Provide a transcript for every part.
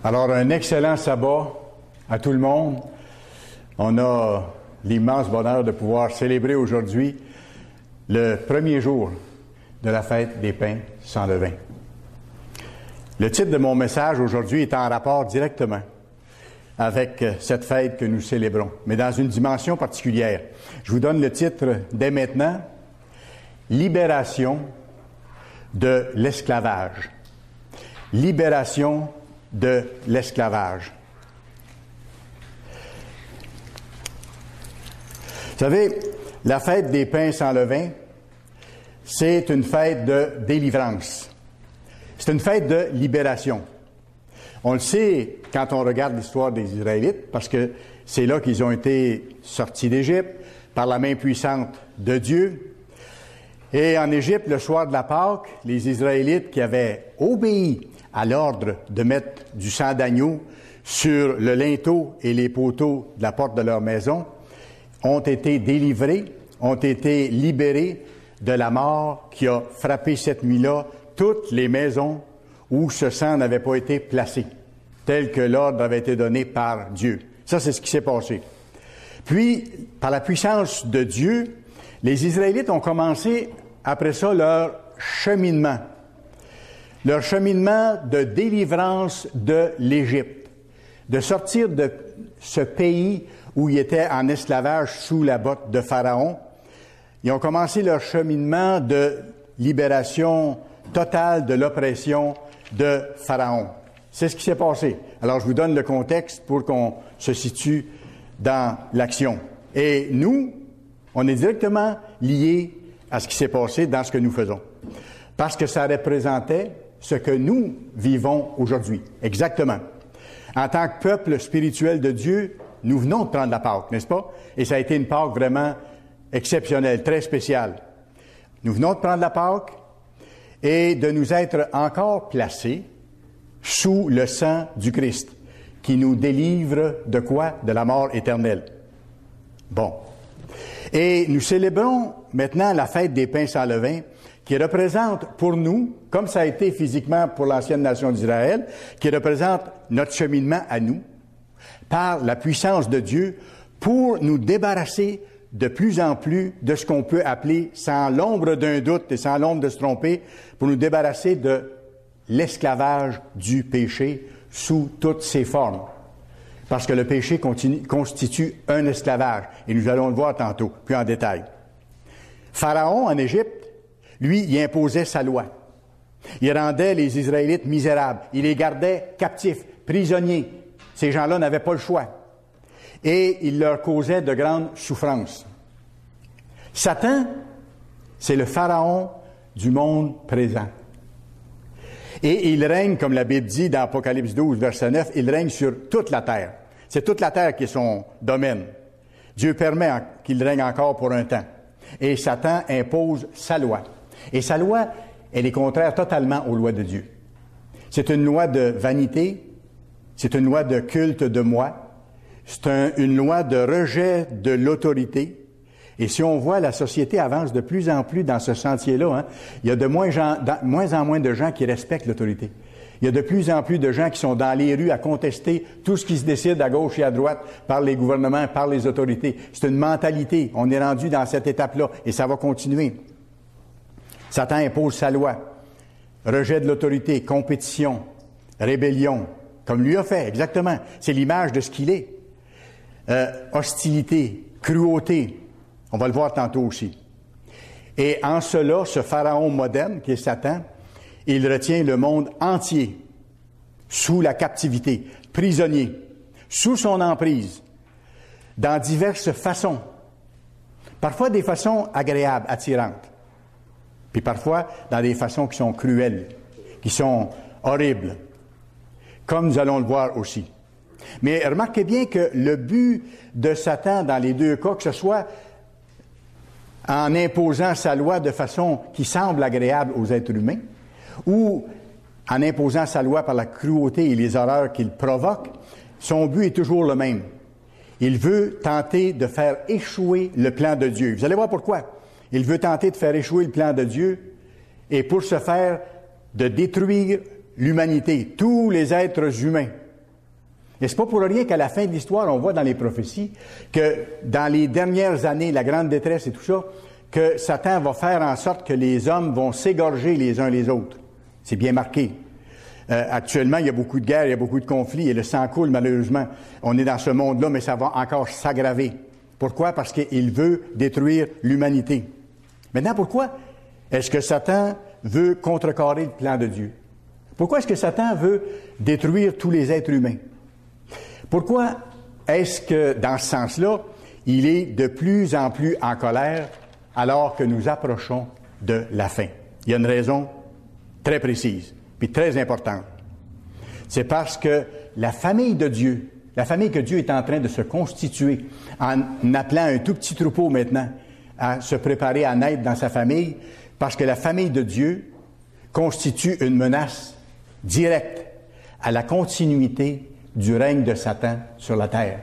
Alors, un excellent sabbat à tout le monde. On a l'immense bonheur de pouvoir célébrer aujourd'hui le premier jour de la fête des pains sans levain. Le titre de mon message aujourd'hui est en rapport directement avec cette fête que nous célébrons, mais dans une dimension particulière. Je vous donne le titre dès maintenant, « Libération de l'esclavage ». Libération de l'esclavage. Vous savez, la fête des pains sans levain, c'est une fête de délivrance. C'est une fête de libération. On le sait quand on regarde l'histoire des Israélites, parce que c'est là qu'ils ont été sortis d'Égypte par la main puissante de Dieu. Et en Égypte, le soir de la Pâque, les Israélites qui avaient obéi à l'ordre de mettre du sang d'agneau sur le linteau et les poteaux de la porte de leur maison, ont été délivrés, ont été libérés de la mort qui a frappé cette nuit-là toutes les maisons où ce sang n'avait pas été placé, tel que l'ordre avait été donné par Dieu. Ça, c'est ce qui s'est passé. Puis, par la puissance de Dieu, les Israélites ont commencé, après ça, leur cheminement de délivrance de l'Égypte, de sortir de ce pays où ils étaient en esclavage sous la botte de Pharaon. Ils ont commencé leur cheminement de libération totale de l'oppression de Pharaon. C'est ce qui s'est passé. Alors, je vous donne le contexte pour qu'on se situe dans l'action. Et nous, on est directement liés à ce qui s'est passé dans ce que nous faisons. Parce que ça représentait ce que nous vivons aujourd'hui. Exactement. En tant que peuple spirituel de Dieu, nous venons de prendre la Pâque, n'est-ce pas? Et ça a été une Pâque vraiment exceptionnelle, très spéciale. Nous venons de prendre la Pâque et de nous être encore placés sous le sang du Christ, qui nous délivre de quoi? De la mort éternelle. Bon. Et nous célébrons maintenant la fête des pains sans levain, qui représente pour nous, comme ça a été physiquement pour l'ancienne nation d'Israël, qui représente notre cheminement à nous, par la puissance de Dieu, pour nous débarrasser de plus en plus de ce qu'on peut appeler, sans l'ombre d'un doute et sans l'ombre de se tromper, pour nous débarrasser de l'esclavage du péché sous toutes ses formes. Parce que le péché constitue un esclavage, et nous allons le voir tantôt, plus en détail. Pharaon, en Égypte, lui, il imposait sa loi. Il rendait les Israélites misérables. Il les gardait captifs, prisonniers. Ces gens-là n'avaient pas le choix. Et il leur causait de grandes souffrances. Satan, c'est le pharaon du monde présent. Et il règne, comme la Bible dit dans Apocalypse 12, verset 9, il règne sur toute la terre. C'est toute la terre qui est son domaine. Dieu permet qu'il règne encore pour un temps. Et Satan impose sa loi. Et sa loi, elle est contraire totalement aux lois de Dieu. C'est une loi de vanité, c'est une loi de culte de moi, c'est une loi de rejet de l'autorité. Et si on voit la société avance de plus en plus dans ce sentier-là, il y a de moins en moins de gens qui respectent l'autorité. Il y a de plus en plus de gens qui sont dans les rues à contester tout ce qui se décide à gauche et à droite par les gouvernements, par les autorités. C'est une mentalité. On est rendu dans cette étape-là et ça va continuer. Satan impose sa loi. Rejet de l'autorité, compétition, rébellion, comme lui a fait, exactement. C'est l'image de ce qu'il est. Hostilité, cruauté. On va le voir tantôt aussi. Et en cela, ce pharaon moderne, qui est Satan, il retient le monde entier sous la captivité, prisonnier, sous son emprise, dans diverses façons. Parfois des façons agréables, attirantes. Puis parfois dans des façons qui sont cruelles, qui sont horribles, comme nous allons le voir aussi. Mais remarquez bien que le but de Satan dans les deux cas, que ce soit en imposant sa loi de façon qui semble agréable aux êtres humains, ou en imposant sa loi par la cruauté et les horreurs qu'il provoque, son but est toujours le même. Il veut tenter de faire échouer le plan de Dieu. Vous allez voir pourquoi. Il veut tenter de faire échouer le plan de Dieu et pour ce faire, de détruire l'humanité, tous les êtres humains, Et c'est pas pour rien qu'à la fin de l'histoire, on voit dans les prophéties que dans les dernières années, la grande détresse et tout ça, que Satan va faire en sorte que les hommes vont s'égorger les uns les autres. C'est bien marqué. Actuellement, il y a beaucoup de guerres, il y a beaucoup de conflits et le sang coule malheureusement. On est dans ce monde-là, mais ça va encore s'aggraver. Pourquoi? Parce qu'il veut détruire l'humanité. Maintenant, pourquoi est-ce que Satan veut contrecarrer le plan de Dieu? Pourquoi est-ce que Satan veut détruire tous les êtres humains? Pourquoi est-ce que, dans ce sens-là, il est de plus en plus en colère alors que nous approchons de la fin? Il y a une raison très précise, puis très importante. C'est parce que la famille de Dieu, la famille que Dieu est en train de se constituer, en appelant un tout petit troupeau maintenant à se préparer à naître dans sa famille, parce que la famille de Dieu constitue une menace directe à la continuité du règne de Satan sur la terre.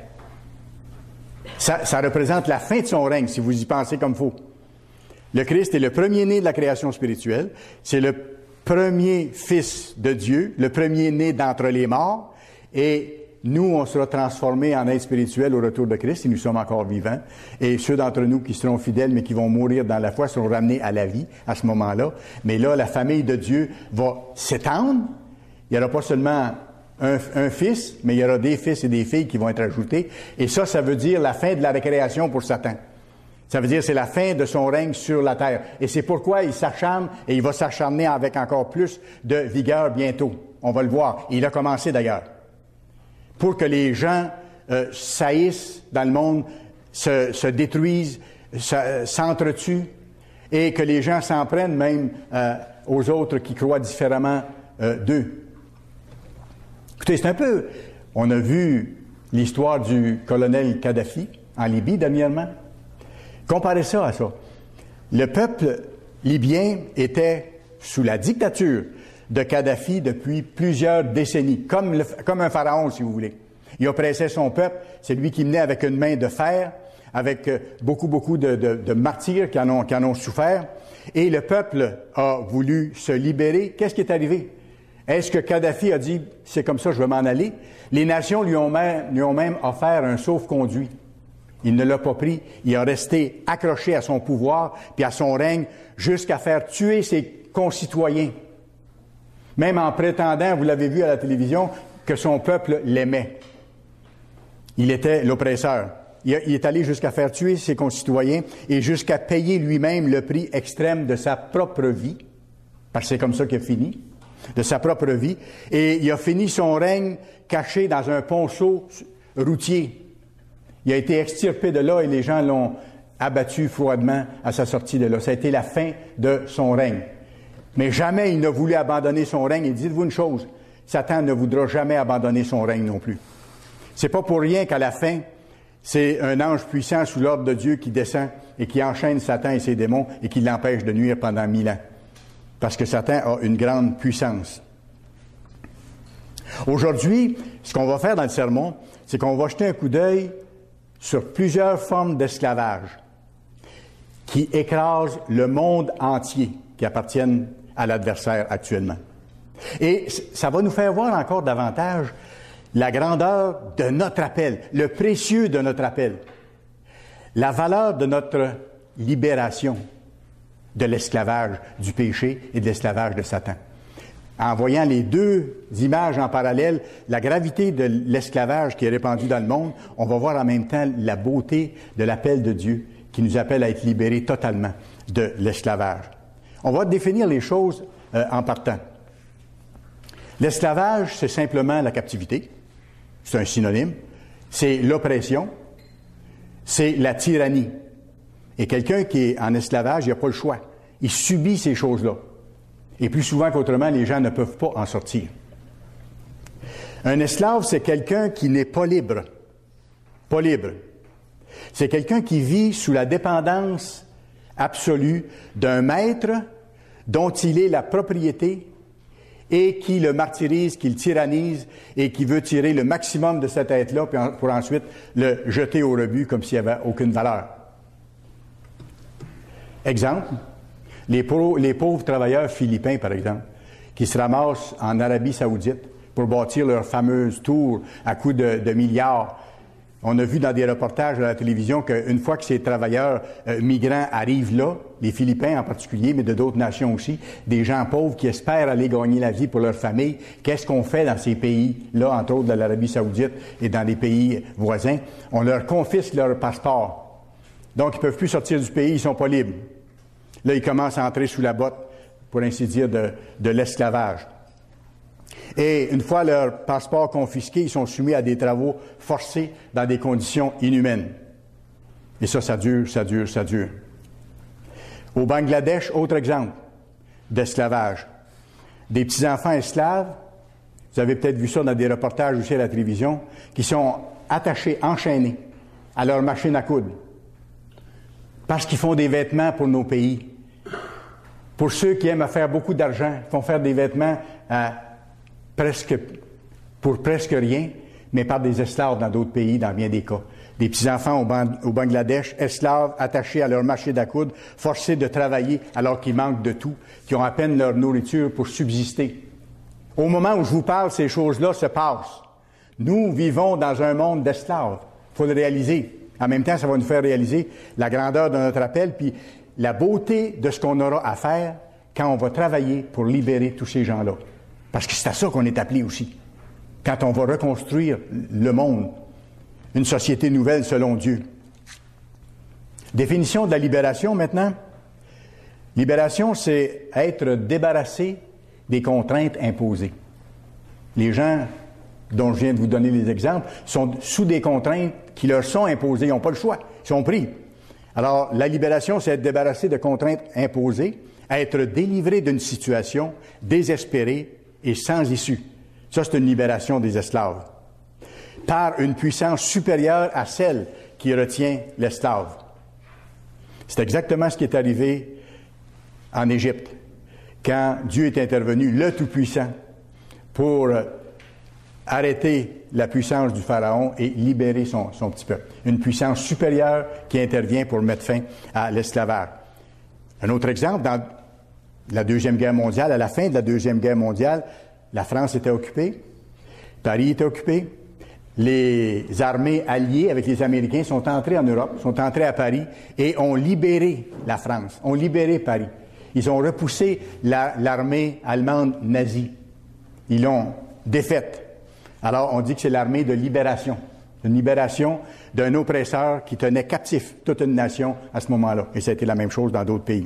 Ça représente la fin de son règne, si vous y pensez comme il faut. Le Christ est le premier-né de la création spirituelle. C'est le premier fils de Dieu, le premier-né d'entre les morts. Et nous, on sera transformés en êtres spirituels au retour de Christ, si nous sommes encore vivants. Et ceux d'entre nous qui seront fidèles, mais qui vont mourir dans la foi, seront ramenés à la vie à ce moment-là. Mais là, la famille de Dieu va s'étendre. Il n'y aura pas seulement un fils, mais il y aura des fils et des filles qui vont être ajoutés. Et ça veut dire la fin de la récréation pour Satan. Ça veut dire c'est la fin de son règne sur la terre. Et c'est pourquoi il s'acharne, et il va s'acharner avec encore plus de vigueur bientôt. On va le voir. Il a commencé d'ailleurs. Pour que les gens saillissent dans le monde, se détruisent, s'entretuent, et que les gens s'en prennent même aux autres qui croient différemment d'eux. Écoutez, c'est un peu... On a vu l'histoire du colonel Kadhafi en Libye dernièrement. Comparez ça à ça. Le peuple libyen était sous la dictature de Kadhafi depuis plusieurs décennies, comme un pharaon, si vous voulez. Il oppressait son peuple, c'est lui qui menait avec une main de fer, avec beaucoup de martyrs qui en ont souffert, et le peuple a voulu se libérer. Qu'est-ce qui est arrivé? Est-ce que Kadhafi a dit « c'est comme ça, je vais m'en aller » Les nations lui ont même offert un sauf-conduit. Il ne l'a pas pris. Il a resté accroché à son pouvoir puis à son règne jusqu'à faire tuer ses concitoyens. Même en prétendant, vous l'avez vu à la télévision, que son peuple l'aimait. Il était l'oppresseur. Il est allé jusqu'à faire tuer ses concitoyens et jusqu'à payer lui-même le prix extrême de sa propre vie, parce que c'est comme ça qu'il a fini, de sa propre vie. Et il a fini son règne caché dans un ponceau routier. Il a été extirpé de là et les gens l'ont abattu froidement à sa sortie de là. Ça a été la fin de son règne. Mais jamais il n'a voulu abandonner son règne. Et dites-vous une chose, Satan ne voudra jamais abandonner son règne non plus. C'est pas pour rien qu'à la fin, c'est un ange puissant sous l'ordre de Dieu qui descend et qui enchaîne Satan et ses démons et qui l'empêche de nuire pendant 1000 ans. Parce que Satan a une grande puissance. Aujourd'hui, ce qu'on va faire dans le sermon, c'est qu'on va jeter un coup d'œil sur plusieurs formes d'esclavage qui écrasent le monde entier, qui appartiennent à l'adversaire actuellement. Et ça va nous faire voir encore davantage la grandeur de notre appel, le précieux de notre appel, la valeur de notre libération de l'esclavage du péché et de l'esclavage de Satan. En voyant les deux images en parallèle, la gravité de l'esclavage qui est répandu dans le monde, on va voir en même temps la beauté de l'appel de Dieu qui nous appelle à être libérés totalement de l'esclavage. On va définir les choses en partant. L'esclavage, c'est simplement la captivité. C'est un synonyme. C'est l'oppression. C'est la tyrannie. Et quelqu'un qui est en esclavage, il n'a pas le choix. Il subit ces choses-là. Et plus souvent qu'autrement, les gens ne peuvent pas en sortir. Un esclave, c'est quelqu'un qui n'est pas libre. Pas libre. C'est quelqu'un qui vit sous la dépendance absolue d'un maître dont il est la propriété et qui le martyrise, qui le tyrannise et qui veut tirer le maximum de cet être-là pour ensuite le jeter au rebut comme s'il n'y avait aucune valeur. Exemple, les pauvres travailleurs philippins, par exemple, qui se ramassent en Arabie Saoudite pour bâtir leur fameuse tour à coût de milliards. On a vu dans des reportages à la télévision qu'une fois que ces travailleurs migrants arrivent là, les Philippins en particulier, mais de d'autres nations aussi, des gens pauvres qui espèrent aller gagner la vie pour leur famille, qu'est-ce qu'on fait dans ces pays-là, entre autres de l'Arabie Saoudite et dans les pays voisins? On leur confisque leur passeport. Donc, ils peuvent plus sortir du pays, ils sont pas libres. Là, ils commencent à entrer sous la botte, pour ainsi dire, de l'esclavage. Et une fois leur passeport confisqué, ils sont soumis à des travaux forcés dans des conditions inhumaines. Et ça dure. Au Bangladesh, autre exemple d'esclavage. Des petits-enfants esclaves, vous avez peut-être vu ça dans des reportages aussi à la télévision, qui sont attachés, enchaînés à leur machine à coudre. Parce qu'ils font des vêtements pour nos pays. Pour ceux qui aiment faire beaucoup d'argent, ils font faire des vêtements pour presque rien, mais par des esclaves dans d'autres pays, dans bien des cas. Des petits-enfants au Bangladesh, esclaves, attachés à leur machine à coudre, forcés de travailler alors qu'ils manquent de tout, qui ont à peine leur nourriture pour subsister. Au moment où je vous parle, ces choses-là se passent. Nous vivons dans un monde d'esclaves. Il faut le réaliser. En même temps, ça va nous faire réaliser la grandeur de notre appel, puis la beauté de ce qu'on aura à faire quand on va travailler pour libérer tous ces gens-là. Parce que c'est à ça qu'on est appelé aussi. Quand on va reconstruire le monde, une société nouvelle selon Dieu. Définition de la libération maintenant. Libération, c'est être débarrassé des contraintes imposées. Les gens dont je viens de vous donner les exemples sont sous des contraintes qui leur sont imposées. Ils n'ont pas le choix. Ils sont pris. Alors, la libération, c'est être débarrassé de contraintes imposées, être délivré d'une situation désespérée et sans issue. Ça, c'est une libération des esclaves. Par une puissance supérieure à celle qui retient l'esclave. C'est exactement ce qui est arrivé en Égypte, quand Dieu est intervenu, le Tout-Puissant, pour arrêter la puissance du Pharaon et libérer son petit peuple. Une puissance supérieure qui intervient pour mettre fin à l'esclavage. Un autre exemple, dans la Deuxième Guerre mondiale, à la fin de la Deuxième Guerre mondiale, la France était occupée, Paris était occupé, les armées alliées avec les Américains sont entrées en Europe, sont entrées à Paris et ont libéré la France, ont libéré Paris. Ils ont repoussé l'armée allemande nazie. Ils l'ont défaite. Alors, on dit que c'est l'armée de libération. Une libération d'un oppresseur qui tenait captif toute une nation à ce moment-là. Et ça a été la même chose dans d'autres pays.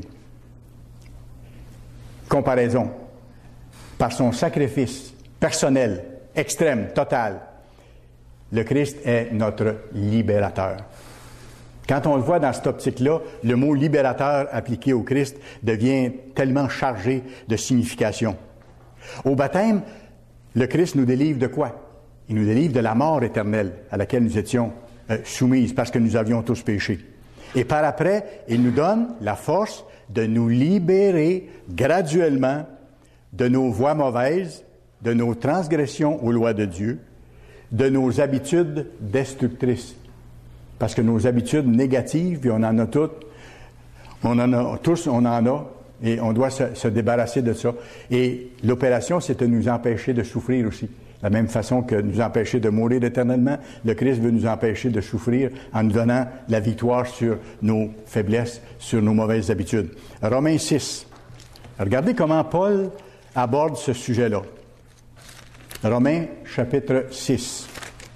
Comparaison. Par son sacrifice personnel, extrême, total, le Christ est notre libérateur. Quand on le voit dans cette optique-là, le mot libérateur appliqué au Christ devient tellement chargé de signification. Au baptême, le Christ nous délivre de quoi? Il nous délivre de la mort éternelle à laquelle nous étions soumises parce que nous avions tous péché. Et par après, il nous donne la force de nous libérer graduellement de nos voies mauvaises, de nos transgressions aux lois de Dieu, de nos habitudes destructrices. Parce que nos habitudes négatives, et on en a toutes, on en a, et on doit se débarrasser de ça. Et l'opération, c'est de nous empêcher de souffrir aussi. De la même façon que nous empêcher de mourir éternellement, le Christ veut nous empêcher de souffrir en nous donnant la victoire sur nos faiblesses, sur nos mauvaises habitudes. Romains 6. Regardez comment Paul aborde ce sujet-là. Romains, chapitre 6.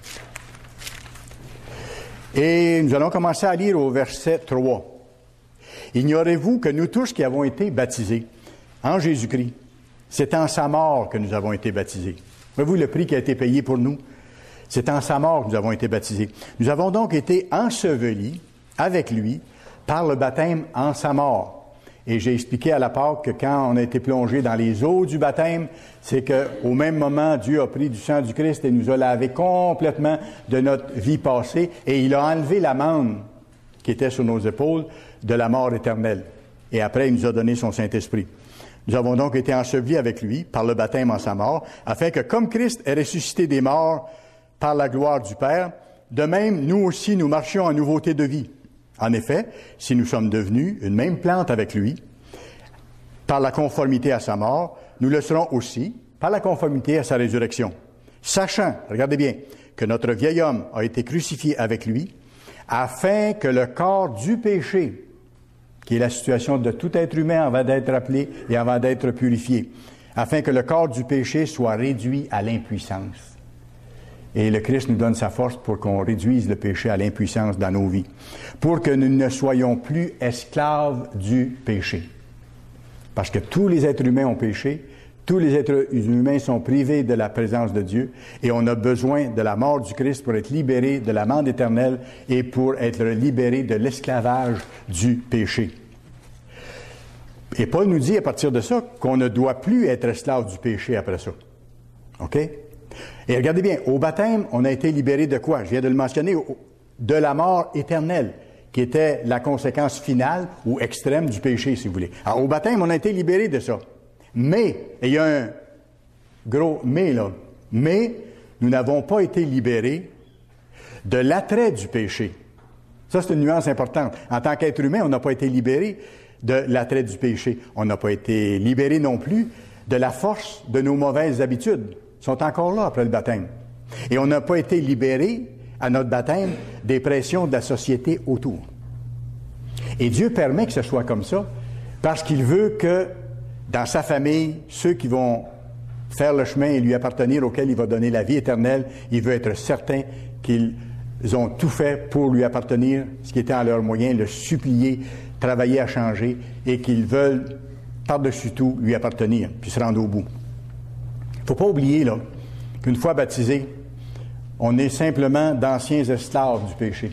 Et nous allons commencer à lire au verset 3. « Ignorez-vous que nous tous qui avons été baptisés en Jésus-Christ, c'est en sa mort que nous avons été baptisés. » Voyez-vous le prix qui a été payé pour nous? C'est en sa mort que nous avons été baptisés. Nous avons donc été ensevelis avec lui par le baptême en sa mort. Et j'ai expliqué à la Pâque que quand on a été plongé dans les eaux du baptême, c'est qu'au même moment, Dieu a pris du sang du Christ et nous a lavé complètement de notre vie passée et il a enlevé la manne qui était sur nos épaules de la mort éternelle. Et après, il nous a donné son Saint-Esprit. Nous avons donc été ensevelis avec lui par le baptême en sa mort, afin que comme Christ est ressuscité des morts par la gloire du Père, de même, nous aussi, nous marchions en nouveauté de vie. En effet, si nous sommes devenus une même plante avec lui, par la conformité à sa mort, nous le serons aussi par la conformité à sa résurrection. Sachant, regardez bien, que notre vieil homme a été crucifié avec lui, afin que le corps du péché, qui est la situation de tout être humain avant d'être appelé et avant d'être purifié, afin que le corps du péché soit réduit à l'impuissance. Et le Christ nous donne sa force pour qu'on réduise le péché à l'impuissance dans nos vies, pour que nous ne soyons plus esclaves du péché. Parce que tous les êtres humains ont péché, tous les êtres humains sont privés de la présence de Dieu et on a besoin de la mort du Christ pour être libérés de l'amende éternelle et pour être libérés de l'esclavage du péché. Et Paul nous dit à partir de ça qu'on ne doit plus être esclave du péché après ça. OK? Et regardez bien, au baptême, on a été libérés de quoi? Je viens de le mentionner, de la mort éternelle, qui était la conséquence finale ou extrême du péché, si vous voulez. Alors, au baptême, on a été libérés de ça. Mais, et il y a un gros mais là, mais nous n'avons pas été libérés de l'attrait du péché. Ça, c'est une nuance importante. En tant qu'être humain, on n'a pas été libérés de l'attrait du péché. On n'a pas été libérés non plus de la force de nos mauvaises habitudes. Ils sont encore là après le baptême. Et on n'a pas été libérés à notre baptême des pressions de la société autour. Et Dieu permet que ce soit comme ça parce qu'il veut que dans sa famille, ceux qui vont faire le chemin et lui appartenir, auquel il va donner la vie éternelle, il veut être certain qu'ils ont tout fait pour lui appartenir, ce qui était en leurs moyens, le supplier, travailler à changer, et qu'ils veulent, par-dessus tout, lui appartenir, puis se rendre au bout. Il ne faut pas oublier, là, qu'une fois baptisé, on est simplement d'anciens esclaves du péché.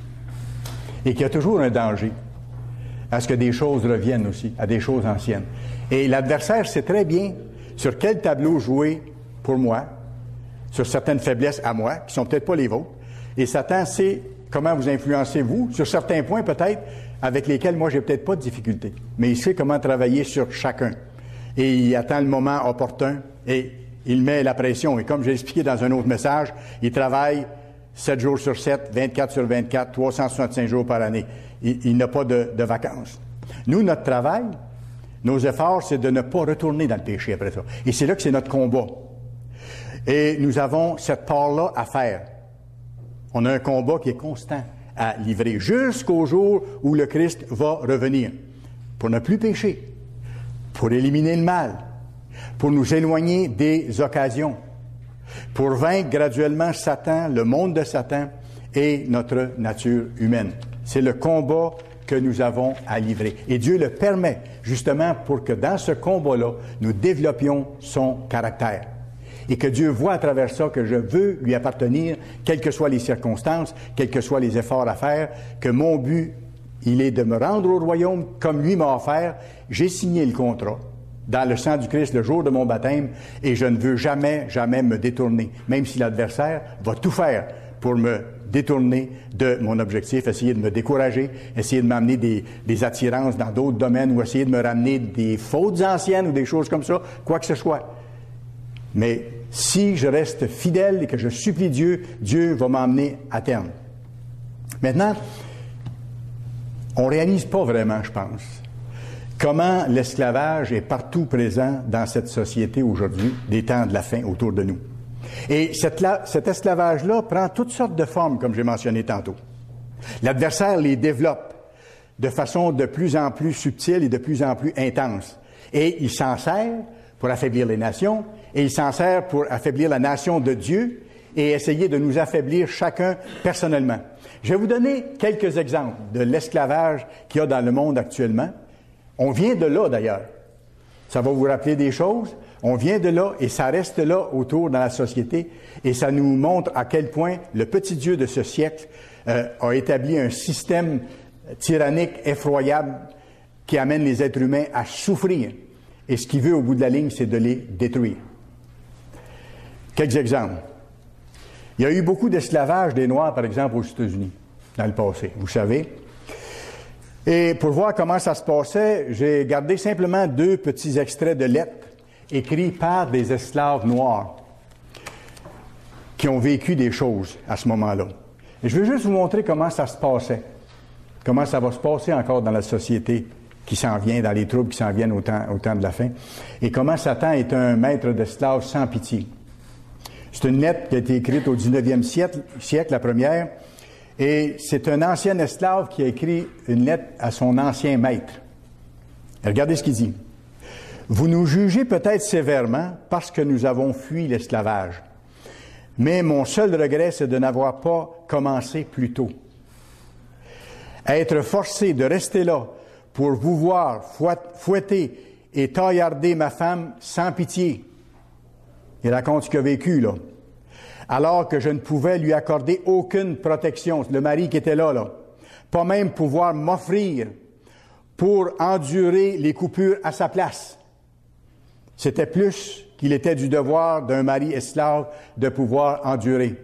Et qu'il y a toujours un danger à ce que des choses reviennent aussi, à des choses anciennes. Et l'adversaire sait très bien sur quel tableau jouer pour moi, sur certaines faiblesses à moi, qui sont peut-être pas les vôtres. Et Satan sait comment vous influencer, vous, sur certains points peut-être, avec lesquels moi j'ai peut-être pas de difficulté. Mais il sait comment travailler sur chacun. Et il attend le moment opportun et il met la pression. Et comme j'ai expliqué dans un autre message, il travaille 7 jours sur 7, 24 sur 24, 365 jours par année. Il n'a pas de vacances. Nous, notre travail, nos efforts, c'est de ne pas retourner dans le péché après ça. Et c'est là que c'est notre combat. Et nous avons cette part-là à faire. On a un combat qui est constant à livrer jusqu'au jour où le Christ va revenir. Pour ne plus pécher. Pour éliminer le mal. Pour nous éloigner des occasions. Pour vaincre graduellement Satan, le monde de Satan et notre nature humaine. C'est le combat que nous avons à livrer. Et Dieu le permet, justement, pour que dans ce combat-là, nous développions son caractère. Et que Dieu voit à travers ça que je veux lui appartenir, quelles que soient les circonstances, quels que soient les efforts à faire, que mon but, il est de me rendre au royaume comme lui m'a offert. J'ai signé le contrat dans le sang du Christ le jour de mon baptême et je ne veux jamais, jamais me détourner, même si l'adversaire va tout faire pour me détourner de mon objectif, essayer de me décourager, essayer de m'amener des attirances dans d'autres domaines ou essayer de me ramener des fautes anciennes ou des choses comme ça, quoi que ce soit. Mais si je reste fidèle et que je supplie Dieu, Dieu va m'emmener à terme. Maintenant, on ne réalise pas vraiment, je pense, comment l'esclavage est partout présent dans cette société aujourd'hui, des temps de la fin autour de nous. Et cet esclavage-là prend toutes sortes de formes, comme j'ai mentionné tantôt. L'adversaire les développe de façon de plus en plus subtile et de plus en plus intense. Et il s'en sert pour affaiblir les nations, et il s'en sert pour affaiblir la nation de Dieu et essayer de nous affaiblir chacun personnellement. Je vais vous donner quelques exemples de l'esclavage qu'il y a dans le monde actuellement. On vient de là, d'ailleurs. Ça va vous rappeler des choses. On vient de là et ça reste là autour dans la société et ça nous montre à quel point le petit Dieu de ce siècle a établi un système tyrannique effroyable qui amène les êtres humains à souffrir. Et ce qu'il veut au bout de la ligne, c'est de les détruire. Quelques exemples. Il y a eu beaucoup d'esclavage des Noirs, par exemple, aux États-Unis, dans le passé, vous savez. Et pour voir comment ça se passait, j'ai gardé simplement 2 petits extraits de lettres écrits par des esclaves noirs qui ont vécu des choses à ce moment-là. Et je veux juste vous montrer comment ça se passait, comment ça va se passer encore dans la société qui s'en vient, dans les troubles qui s'en viennent au temps de la fin, et comment Satan est un maître d'esclaves sans pitié. C'est une lettre qui a été écrite au 19e siècle, la première, et c'est un ancien esclave qui a écrit une lettre à son ancien maître. Et regardez ce qu'il dit. « Vous nous jugez peut-être sévèrement parce que nous avons fui l'esclavage. Mais mon seul regret, c'est de n'avoir pas commencé plus tôt. Être forcé de rester là pour vous voir fouetter et taillarder ma femme sans pitié. » Il raconte ce qu'il a vécu, là. Alors que je ne pouvais lui accorder aucune protection. Le mari qui était là. Pas même pouvoir m'offrir pour endurer les coupures à sa place. C'était plus qu'il était du devoir d'un mari esclave de pouvoir endurer.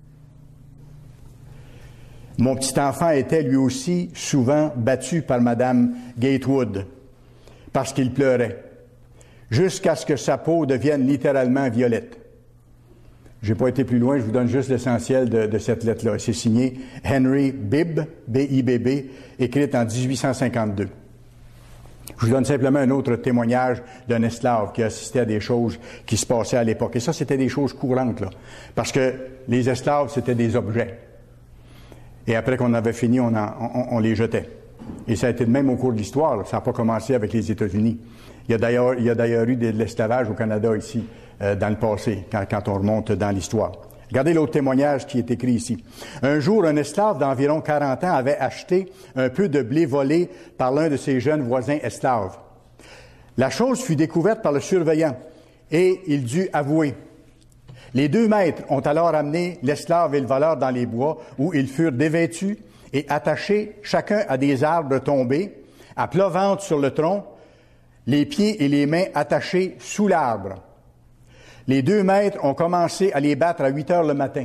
Mon petit enfant était lui aussi souvent battu par Madame Gatewood parce qu'il pleurait, jusqu'à ce que sa peau devienne littéralement violette. Je n'ai pas été plus loin, je vous donne juste l'essentiel de cette lettre-là. C'est signé Henry Bibb, B-I-B-B, écrite en 1852. Je vous donne simplement un autre témoignage d'un esclave qui assistait à des choses qui se passaient à l'époque. Et ça, c'était des choses courantes, là. Parce que les esclaves, c'était des objets. Et après qu'on avait fini, on les jetait. Et ça a été de même au cours de l'histoire, là. Ça n'a pas commencé avec les États-Unis. Il y a d'ailleurs eu de l'esclavage au Canada ici, dans le passé, quand on remonte dans l'histoire. Regardez l'autre témoignage qui est écrit ici. Un jour, un esclave d'environ 40 ans avait acheté un peu de blé volé par l'un de ses jeunes voisins esclaves. La chose fut découverte par le surveillant et il dut avouer. Les deux maîtres ont alors amené l'esclave et le voleur dans les bois où ils furent dévêtus et attachés chacun à des arbres tombés, à plat ventre sur le tronc, les pieds et les mains attachés sous l'arbre. Les deux maîtres ont commencé à les battre à 8 heures le matin.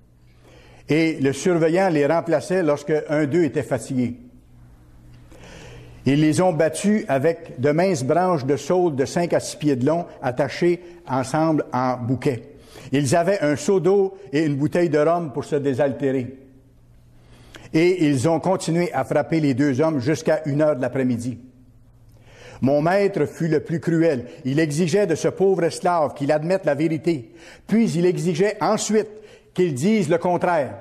Et le surveillant les remplaçait lorsque un d'eux était fatigué. Ils les ont battus avec de minces branches de saules de 5 à 6 pieds de long, attachées ensemble en bouquet. Ils avaient un seau d'eau et une bouteille de rhum pour se désaltérer. Et ils ont continué à frapper les deux hommes jusqu'à 1 heure de l'après-midi. Mon maître fut le plus cruel. Il exigeait de ce pauvre esclave qu'il admette la vérité. Puis il exigeait ensuite qu'il dise le contraire.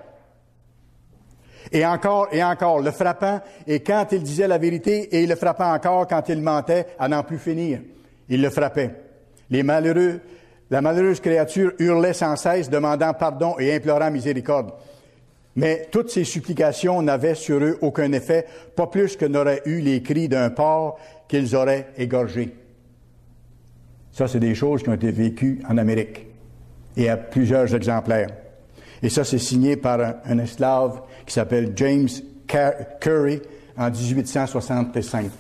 Et encore, le frappant, et quand il disait la vérité, et il le frappait encore quand il mentait, à n'en plus finir. Il le frappait. La malheureuse créature hurlait sans cesse, demandant pardon et implorant miséricorde. Mais toutes ces supplications n'avaient sur eux aucun effet, pas plus que n'auraient eu les cris d'un porc qu'ils auraient égorgé. Ça, c'est des choses qui ont été vécues en Amérique et à plusieurs exemplaires. Et ça, c'est signé par un esclave qui s'appelle James Curry en 1865.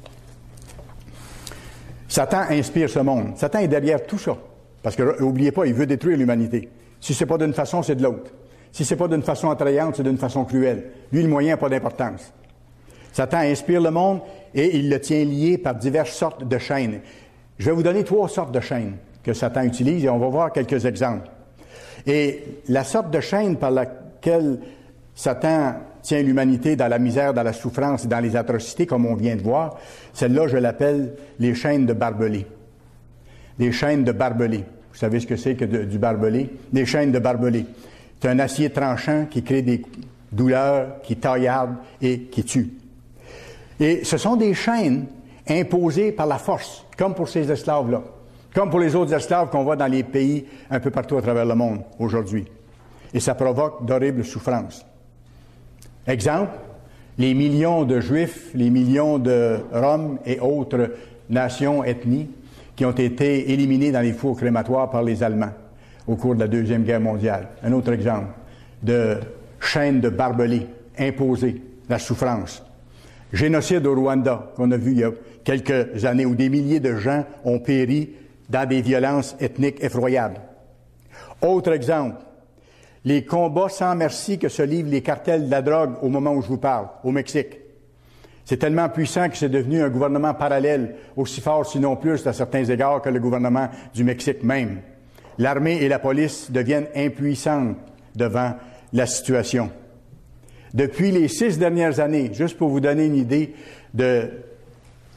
Satan inspire ce monde. Satan est derrière tout ça. Parce que, n'oubliez pas, il veut détruire l'humanité. Si c'est pas d'une façon, c'est de l'autre. Si c'est pas d'une façon attrayante, c'est d'une façon cruelle. Lui, le moyen n'a pas d'importance. Satan inspire le monde et il le tient lié par diverses sortes de chaînes. Je vais vous donner 3 sortes de chaînes que Satan utilise et on va voir quelques exemples. Et la sorte de chaîne par laquelle Satan tient l'humanité dans la misère, dans la souffrance et dans les atrocités, comme on vient de voir, celle-là, je l'appelle les chaînes de barbelé. Des chaînes de barbelé. Vous savez ce que c'est que du barbelé? Des chaînes de barbelé. C'est un acier tranchant qui crée des douleurs, qui taillarde et qui tue. Et ce sont des chaînes imposées par la force, comme pour ces esclaves-là, comme pour les autres esclaves qu'on voit dans les pays un peu partout à travers le monde aujourd'hui. Et ça provoque d'horribles souffrances. Exemple, les millions de Juifs, les millions de Roms et autres nations, ethnies, qui ont été éliminés dans les fours crématoires par les Allemands au cours de la Deuxième Guerre mondiale. Un autre exemple de chaîne de barbelé imposée, la souffrance. Génocide au Rwanda, qu'on a vu il y a quelques années, où des milliers de gens ont péri dans des violences ethniques effroyables. Autre exemple, les combats sans merci que se livrent les cartels de la drogue au moment où je vous parle, au Mexique. C'est tellement puissant que c'est devenu un gouvernement parallèle, aussi fort sinon plus à certains égards que le gouvernement du Mexique même. L'armée et la police deviennent impuissantes devant la situation. Depuis les 6 dernières années, juste pour vous donner une idée de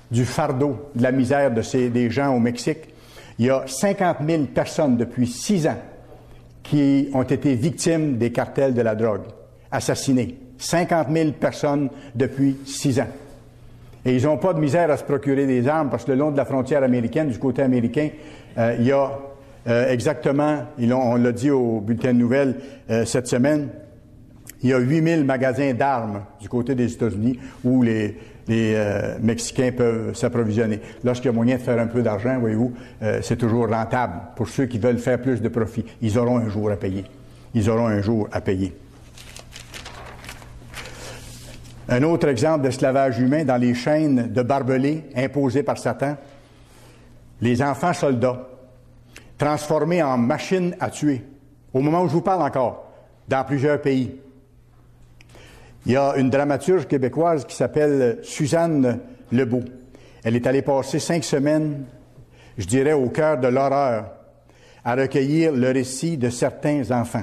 du fardeau, de la misère des gens au Mexique. Il y a 50 000 personnes depuis 6 ans qui ont été victimes des cartels de la drogue, assassinées. 50 000 personnes depuis 6 ans. Et ils n'ont pas de misère à se procurer des armes parce que le long de la frontière américaine, du côté américain, il y a exactement, on l'a dit au bulletin de nouvelles cette semaine, il y a 8 000 magasins d'armes du côté des États-Unis où les Mexicains peuvent s'approvisionner. Lorsqu'il y a moyen de faire un peu d'argent, voyez-vous, c'est toujours rentable pour ceux qui veulent faire plus de profit. Ils auront un jour à payer. Ils auront un jour à payer. Un autre exemple d'esclavage humain dans les chaînes de barbelés imposées par Satan, les enfants soldats transformés en machines à tuer, au moment où je vous parle encore, dans plusieurs pays. Il y a une dramaturge québécoise qui s'appelle Suzanne Lebeau. Elle est allée passer 5 semaines, je dirais, au cœur de l'horreur, à recueillir le récit de certains enfants.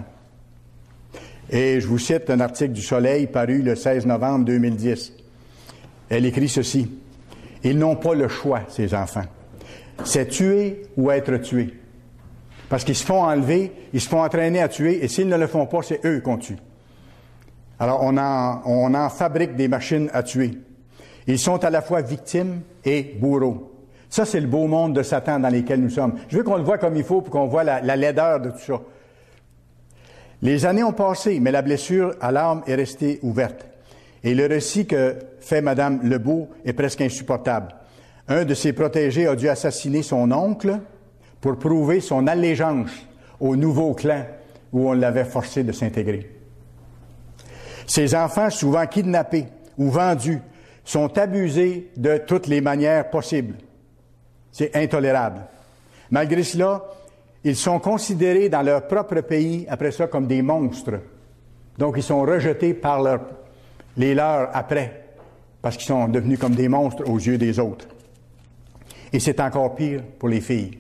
Et je vous cite un article du Soleil paru le 16 novembre 2010. Elle écrit ceci. « Ils n'ont pas le choix, ces enfants. C'est tuer ou être tué. Parce qu'ils se font enlever, ils se font entraîner à tuer, et s'ils ne le font pas, c'est eux qu'on tue. Alors, on en fabrique des machines à tuer. Ils sont à la fois victimes et bourreaux. Ça, c'est le beau monde de Satan dans lequel nous sommes. Je veux qu'on le voit comme il faut pour qu'on voit la laideur de tout ça. Les années ont passé, mais la blessure à l'âme est restée ouverte. Et le récit que fait Mme Lebeau est presque insupportable. Un de ses protégés a dû assassiner son oncle pour prouver son allégeance au nouveau clan où on l'avait forcé de s'intégrer. Ces enfants, souvent kidnappés ou vendus, sont abusés de toutes les manières possibles. C'est intolérable. Malgré cela, ils sont considérés dans leur propre pays, après ça, comme des monstres. Donc, ils sont rejetés par les leurs après, parce qu'ils sont devenus comme des monstres aux yeux des autres. Et c'est encore pire pour les filles.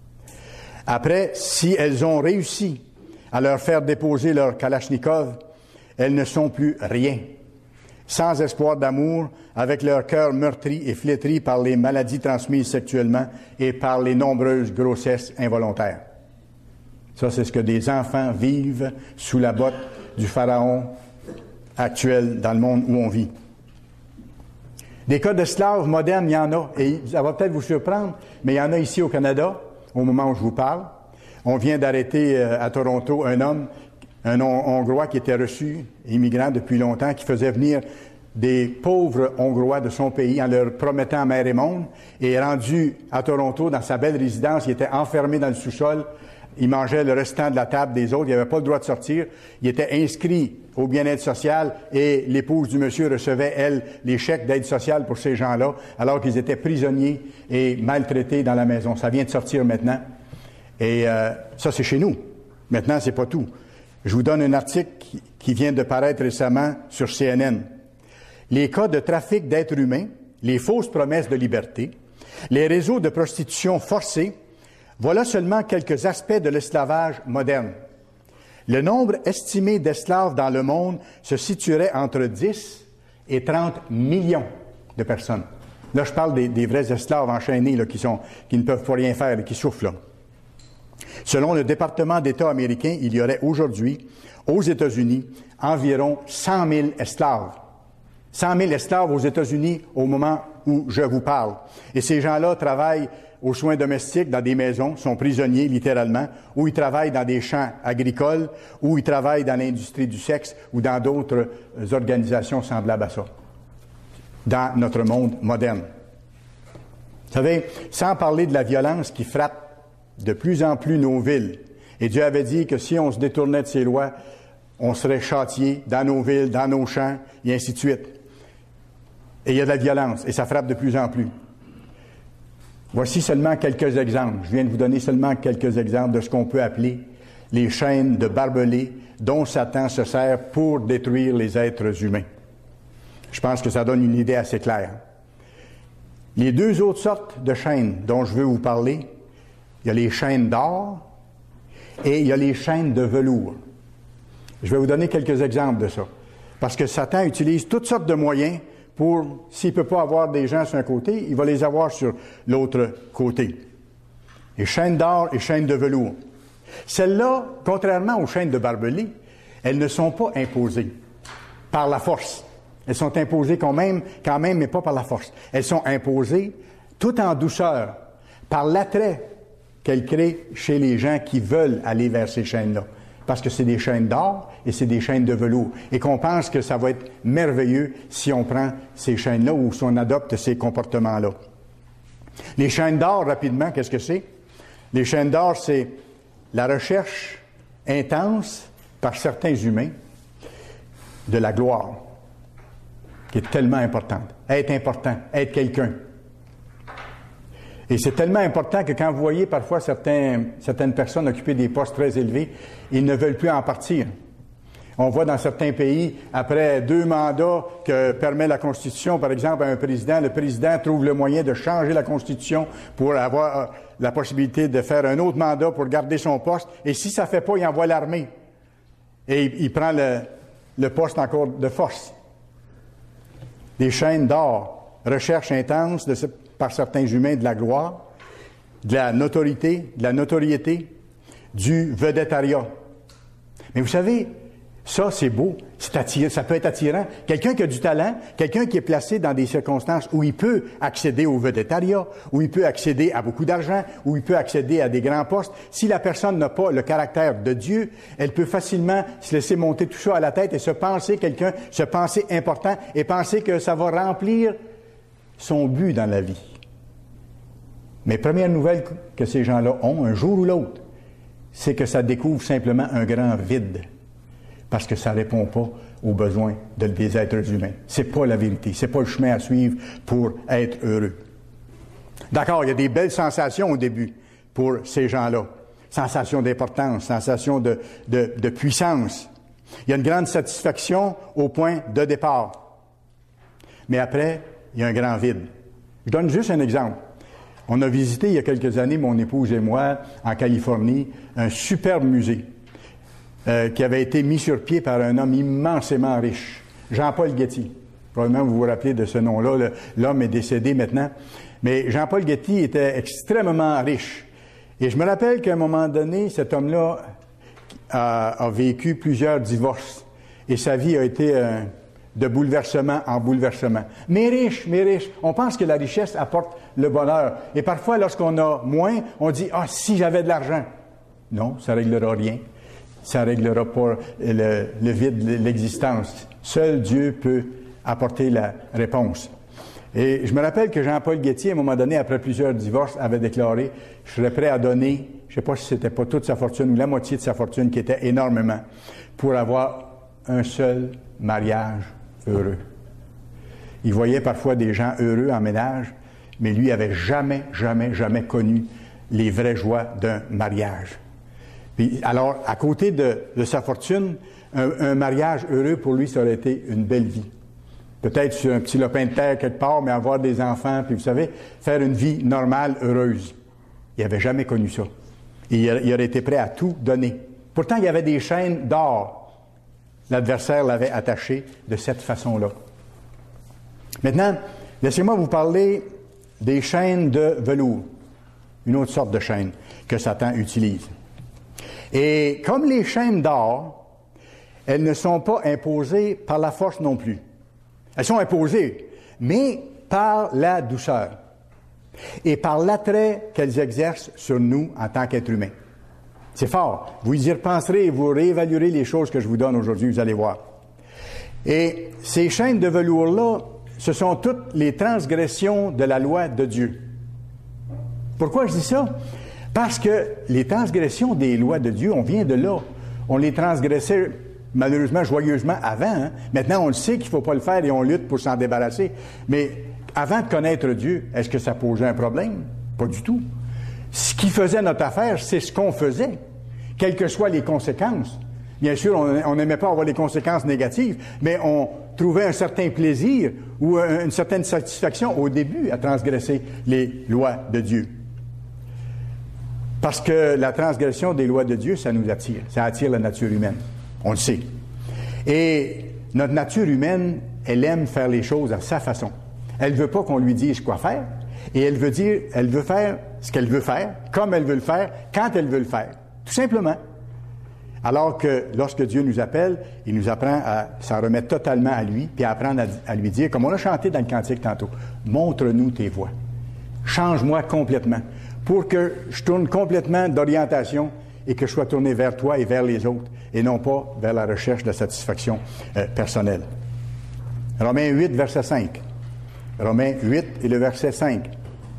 Après, si elles ont réussi à leur faire déposer leur Kalachnikov, elles ne sont plus rien, sans espoir d'amour, avec leur cœur meurtri et flétri par les maladies transmises sexuellement et par les nombreuses grossesses involontaires. Ça, c'est ce que des enfants vivent sous la botte du pharaon actuel dans le monde où on vit. Des cas d'esclaves modernes, il y en a, et ça va peut-être vous surprendre, mais il y en a ici au Canada, au moment où je vous parle. On vient d'arrêter à Toronto un homme, un Hongrois qui était reçu, immigrant depuis longtemps, qui faisait venir des pauvres Hongrois de son pays en leur promettant mer et monde, et rendu à Toronto, dans sa belle résidence, il était enfermé dans le sous-sol, il mangeait le restant de la table des autres, il n'avait pas le droit de sortir, il était inscrit au bien-être social et l'épouse du monsieur recevait, elle, les chèques d'aide sociale pour ces gens-là, alors qu'ils étaient prisonniers et maltraités dans la maison. Ça vient de sortir maintenant. Et ça, c'est chez nous. Maintenant, c'est pas tout. Je vous donne un article qui vient de paraître récemment sur CNN. Les cas de trafic d'êtres humains, les fausses promesses de liberté, les réseaux de prostitution forcés, voilà seulement quelques aspects de l'esclavage moderne. Le nombre estimé d'esclaves dans le monde se situerait entre 10 et 30 millions de personnes. Là, je parle des vrais esclaves enchaînés là, qui ne peuvent pas rien faire et qui souffrent là. Selon le département d'État américain, il y aurait aujourd'hui, aux États-Unis, environ 100 000 esclaves. 100 000 esclaves aux États-Unis au moment où je vous parle. Et ces gens-là travaillent aux soins domestiques dans des maisons, sont prisonniers littéralement, ou ils travaillent dans des champs agricoles, ou ils travaillent dans l'industrie du sexe, ou dans d'autres organisations semblables à ça, dans notre monde moderne. Vous savez, sans parler de la violence qui frappe de plus en plus nos villes. Et Dieu avait dit que si on se détournait de ses lois, on serait châtié dans nos villes, dans nos champs, et ainsi de suite. Et il y a de la violence, et ça frappe de plus en plus. Voici seulement quelques exemples. Je viens de vous donner seulement quelques exemples de ce qu'on peut appeler les chaînes de barbelés dont Satan se sert pour détruire les êtres humains. Je pense que ça donne une idée assez claire. Les deux autres sortes de chaînes dont je veux vous parler, il y a les chaînes d'or et il y a les chaînes de velours. Je vais vous donner quelques exemples de ça. Parce que Satan utilise toutes sortes de moyens pour, s'il ne peut pas avoir des gens sur un côté, il va les avoir sur l'autre côté. Les chaînes d'or et chaînes de velours. Celles-là, contrairement aux chaînes de barbelés, elles ne sont pas imposées par la force. Elles sont imposées quand même, mais pas par la force. Elles sont imposées tout en douceur, par l'attrait qu'elles créent chez les gens qui veulent aller vers ces chaînes-là. Parce que c'est des chaînes d'or et c'est des chaînes de velours. Et qu'on pense que ça va être merveilleux si on prend ces chaînes-là ou si on adopte ces comportements-là. Les chaînes d'or, rapidement, qu'est-ce que c'est? Les chaînes d'or, c'est la recherche intense par certains humains de la gloire, qui est tellement importante. Être important, être quelqu'un. Et c'est tellement important que quand vous voyez parfois certaines personnes occuper des postes très élevés, ils ne veulent plus en partir. On voit dans certains pays, après 2 mandats que permet la Constitution, par exemple, à un président, le président trouve le moyen de changer la Constitution pour avoir la possibilité de faire un autre mandat pour garder son poste. Et si ça ne fait pas, il envoie l'armée. Et il prend le poste encore de force. Des chaînes d'or, recherche intense par certains humains de la gloire, de la notoriété, du vedettariat. Mais vous savez, ça, c'est beau, c'est attirant, ça peut être attirant. Quelqu'un qui a du talent, quelqu'un qui est placé dans des circonstances où il peut accéder au vedettariat, où il peut accéder à beaucoup d'argent, où il peut accéder à des grands postes. Si la personne n'a pas le caractère de Dieu, elle peut facilement se laisser monter tout ça à la tête et se penser quelqu'un, se penser important et penser que ça va remplir son but dans la vie. Mais première nouvelle que ces gens-là ont, un jour ou l'autre, c'est que ça découvre simplement un grand vide. Parce que ça ne répond pas aux besoins des êtres humains. C'est pas la vérité. C'est pas le chemin à suivre pour être heureux. D'accord, il y a des belles sensations au début pour ces gens-là. Sensation d'importance, sensation de puissance. Il y a une grande satisfaction au point de départ. Mais après, il y a un grand vide. Je donne juste un exemple. On a visité il y a quelques années, mon épouse et moi, en Californie, un superbe musée. Qui avait été mis sur pied par un homme immensément riche, Jean-Paul Getty. Probablement vous vous rappelez de ce nom-là, l'homme est décédé maintenant. Mais Jean-Paul Getty était extrêmement riche. Et je me rappelle qu'à un moment donné, cet homme-là a vécu plusieurs divorces. Et sa vie a été de bouleversement en bouleversement. Mais riche. On pense que la richesse apporte le bonheur. Et parfois, lorsqu'on a moins, on dit « Ah, si j'avais de l'argent! » Non, ça ne réglera rien. Ça ne réglera pas le vide de l'existence. Seul Dieu peut apporter la réponse. Et je me rappelle que Jean-Paul Getty, à un moment donné, après plusieurs divorces, avait déclaré « Je serais prêt à donner, je ne sais pas si c'était pas toute sa fortune ou la moitié de sa fortune, qui était énormément, pour avoir un seul mariage heureux. » Il voyait parfois des gens heureux en ménage, mais lui avait jamais connu les vraies joies d'un mariage. Puis, alors, à côté de sa fortune, un mariage heureux pour lui, ça aurait été une belle vie. Peut-être sur un petit lopin de terre quelque part, mais avoir des enfants, puis vous savez, faire une vie normale, heureuse. Il n'avait jamais connu ça. Et il aurait été prêt à tout donner. Pourtant, il y avait des chaînes d'or. L'adversaire l'avait attaché de cette façon-là. Maintenant, laissez-moi vous parler des chaînes de velours. Une autre sorte de chaîne que Satan utilise. Et comme les chaînes d'or, elles ne sont pas imposées par la force non plus. Elles sont imposées, mais par la douceur et par l'attrait qu'elles exercent sur nous en tant qu'êtres humains. C'est fort. Vous y repenserez et vous réévaluerez les choses que je vous donne aujourd'hui, vous allez voir. Et ces chaînes de velours-là, ce sont toutes les transgressions de la loi de Dieu. Pourquoi je dis ça? Parce que les transgressions des lois de Dieu, on vient de là. On les transgressait malheureusement, joyeusement avant. Hein? Maintenant, on le sait qu'il ne faut pas le faire et on lutte pour s'en débarrasser. Mais avant de connaître Dieu, est-ce que ça posait un problème? Pas du tout. Ce qui faisait notre affaire, c'est ce qu'on faisait, quelles que soient les conséquences. Bien sûr, on n'aimait pas avoir les conséquences négatives, mais on trouvait un certain plaisir ou une certaine satisfaction au début à transgresser les lois de Dieu. Parce que la transgression des lois de Dieu, ça nous attire. Ça attire la nature humaine. On le sait. Et notre nature humaine elle aime faire les choses à sa façon. Elle ne veut pas qu'on lui dise quoi faire, et elle veut faire ce qu'elle veut faire, comme elle veut le faire, quand elle veut le faire. Tout simplement. Alors que lorsque Dieu nous appelle, il nous apprend à s'en remettre totalement à lui, puis à apprendre à lui dire, comme on a chanté dans le cantique tantôt, « Montre-nous tes voies. Change-moi complètement, pour que je tourne complètement d'orientation et que je sois tourné vers toi et vers les autres, et non pas vers la recherche de satisfaction personnelle. » Romains 8, verset 5. Romains 8 et le verset 5.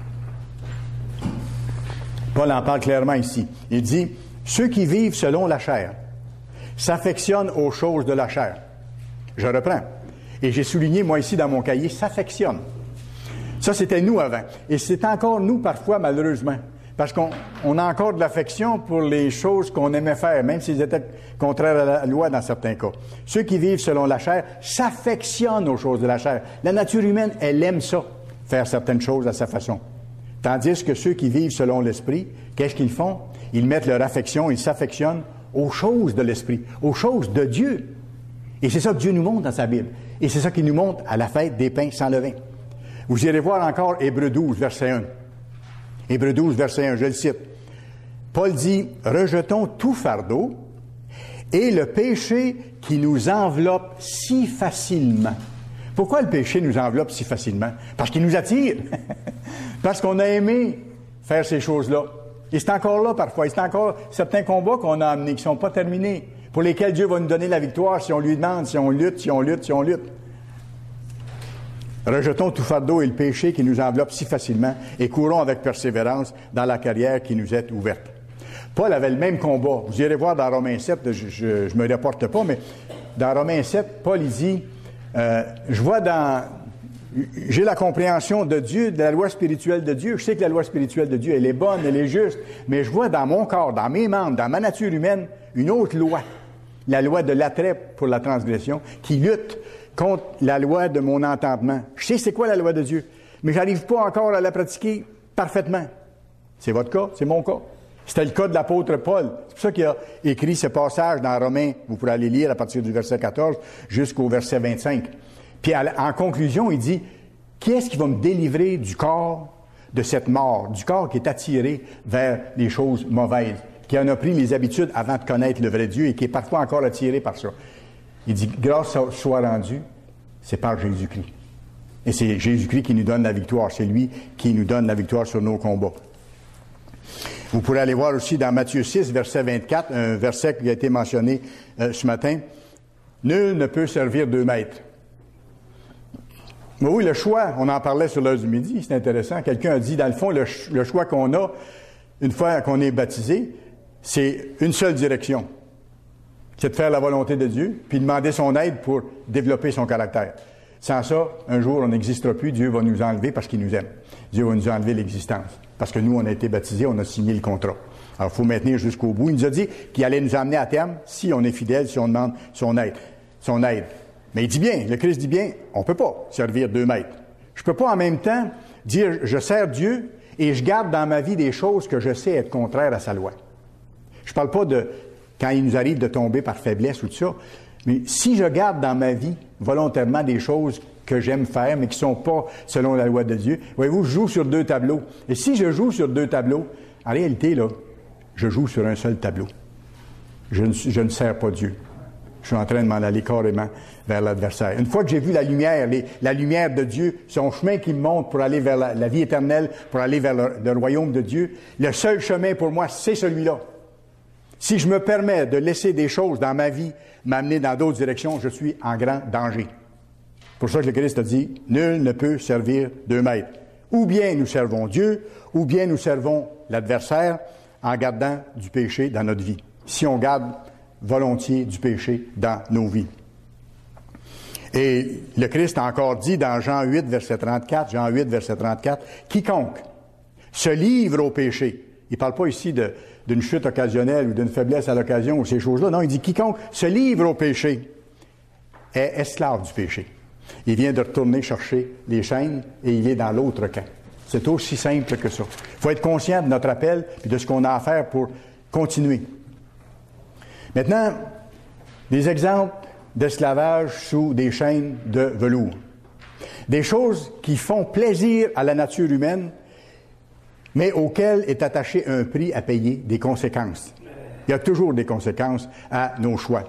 Paul en parle clairement ici. Il dit, « Ceux qui vivent selon la chair s'affectionnent aux choses de la chair. » Je reprends. Et j'ai souligné, moi ici, dans mon cahier, « s'affectionnent ». Ça, c'était nous avant. Et c'est encore nous, parfois, malheureusement. Parce qu'on a encore de l'affection pour les choses qu'on aimait faire, même s'ils étaient contraires à la loi dans certains cas. Ceux qui vivent selon la chair s'affectionnent aux choses de la chair. La nature humaine, elle aime ça, faire certaines choses à sa façon. Tandis que ceux qui vivent selon l'esprit, qu'est-ce qu'ils font? Ils mettent leur affection, ils s'affectionnent aux choses de l'esprit, aux choses de Dieu. Et c'est ça que Dieu nous montre dans sa Bible. Et c'est ça qu'il nous montre à la fête des pains sans levain. Vous irez voir encore Hébreux 12, verset 1. Hébreux 12, verset 1, je le cite. Paul dit, « Rejetons tout fardeau et le péché qui nous enveloppe si facilement. » Pourquoi le péché nous enveloppe si facilement? Parce qu'il nous attire. Parce qu'on a aimé faire ces choses-là. Et c'est encore là parfois. Et c'est encore certains combats qu'on a amenés, qui ne sont pas terminés, pour lesquels Dieu va nous donner la victoire si on lui demande, si on lutte, si on lutte, si on lutte. Rejetons tout fardeau et le péché qui nous enveloppe si facilement et courons avec persévérance dans la carrière qui nous est ouverte. Paul avait le même combat. Vous irez voir dans Romains 7, je me reporte pas, mais dans Romains 7, Paul il dit, j'ai la compréhension de Dieu, de la loi spirituelle de Dieu. Je sais que la loi spirituelle de Dieu, elle est bonne, elle est juste, mais je vois dans mon corps, dans mes membres, dans ma nature humaine, une autre loi. La loi de l'attrait pour la transgression, qui lutte contre la loi de mon entendement. Je sais c'est quoi la loi de Dieu, mais j'arrive pas encore à la pratiquer parfaitement. C'est votre cas, c'est mon cas. C'était le cas de l'apôtre Paul. C'est pour ça qu'il a écrit ce passage dans Romains, vous pourrez aller lire à partir du verset 14 jusqu'au verset 25. Puis en conclusion, il dit, qui est-ce qui va me délivrer du corps de cette mort, du corps qui est attiré vers les choses mauvaises, qui en a pris les habitudes avant de connaître le vrai Dieu et qui est parfois encore attiré par ça. Il dit, grâce soit rendue, c'est par Jésus-Christ. Et c'est Jésus-Christ qui nous donne la victoire. C'est lui qui nous donne la victoire sur nos combats. Vous pourrez aller voir aussi dans Matthieu 6, verset 24, un verset qui a été mentionné ce matin. Nul ne peut servir 2 maîtres. Mais oui, le choix, on en parlait sur l'heure du midi, c'est intéressant. Quelqu'un a dit, dans le fond, le choix qu'on a, une fois qu'on est baptisé, c'est une seule direction. C'est de faire la volonté de Dieu, puis demander son aide pour développer son caractère. Sans ça, un jour, on n'existera plus, Dieu va nous enlever parce qu'il nous aime. Dieu va nous enlever l'existence. Parce que nous, on a été baptisés, on a signé le contrat. Alors, il faut maintenir jusqu'au bout. Il nous a dit qu'il allait nous emmener à terme si on est fidèle, si on demande son aide. Mais il dit bien, le Christ dit bien, on peut pas servir 2 maîtres. Je peux pas en même temps dire, je sers Dieu et je garde dans ma vie des choses que je sais être contraires à sa loi. Je parle pas de quand il nous arrive de tomber par faiblesse ou tout ça, mais si je garde dans ma vie volontairement des choses que j'aime faire, mais qui sont pas selon la loi de Dieu, voyez-vous, je joue sur 2 tableaux. Et si je joue sur 2 tableaux, en réalité, là, je joue sur un seul tableau. Je ne sers pas Dieu. Je suis en train de m'en aller carrément vers l'adversaire. Une fois que j'ai vu la lumière de Dieu, son chemin qui me montre pour aller vers la vie éternelle, pour aller vers le royaume de Dieu, le seul chemin pour moi, c'est celui-là. Si je me permets de laisser des choses dans ma vie m'amener dans d'autres directions, je suis en grand danger. Pour ça que le Christ a dit, nul ne peut servir 2 maîtres. Ou bien nous servons Dieu, ou bien nous servons l'adversaire en gardant du péché dans notre vie. Si on garde volontiers du péché dans nos vies. Et le Christ a encore dit dans Jean 8, verset 34, quiconque se livre au péché. Il ne parle pas ici d'une chute occasionnelle ou d'une faiblesse à l'occasion ou ces choses-là. Non, il dit quiconque se livre au péché est esclave du péché. Il vient de retourner chercher les chaînes et il est dans l'autre camp. C'est aussi simple que ça. Il faut être conscient de notre appel et de ce qu'on a à faire pour continuer. Maintenant, des exemples d'esclavage sous des chaînes de velours. Des choses qui font plaisir à la nature humaine, mais auxquelles est attaché un prix à payer, des conséquences. Il y a toujours des conséquences à nos choix.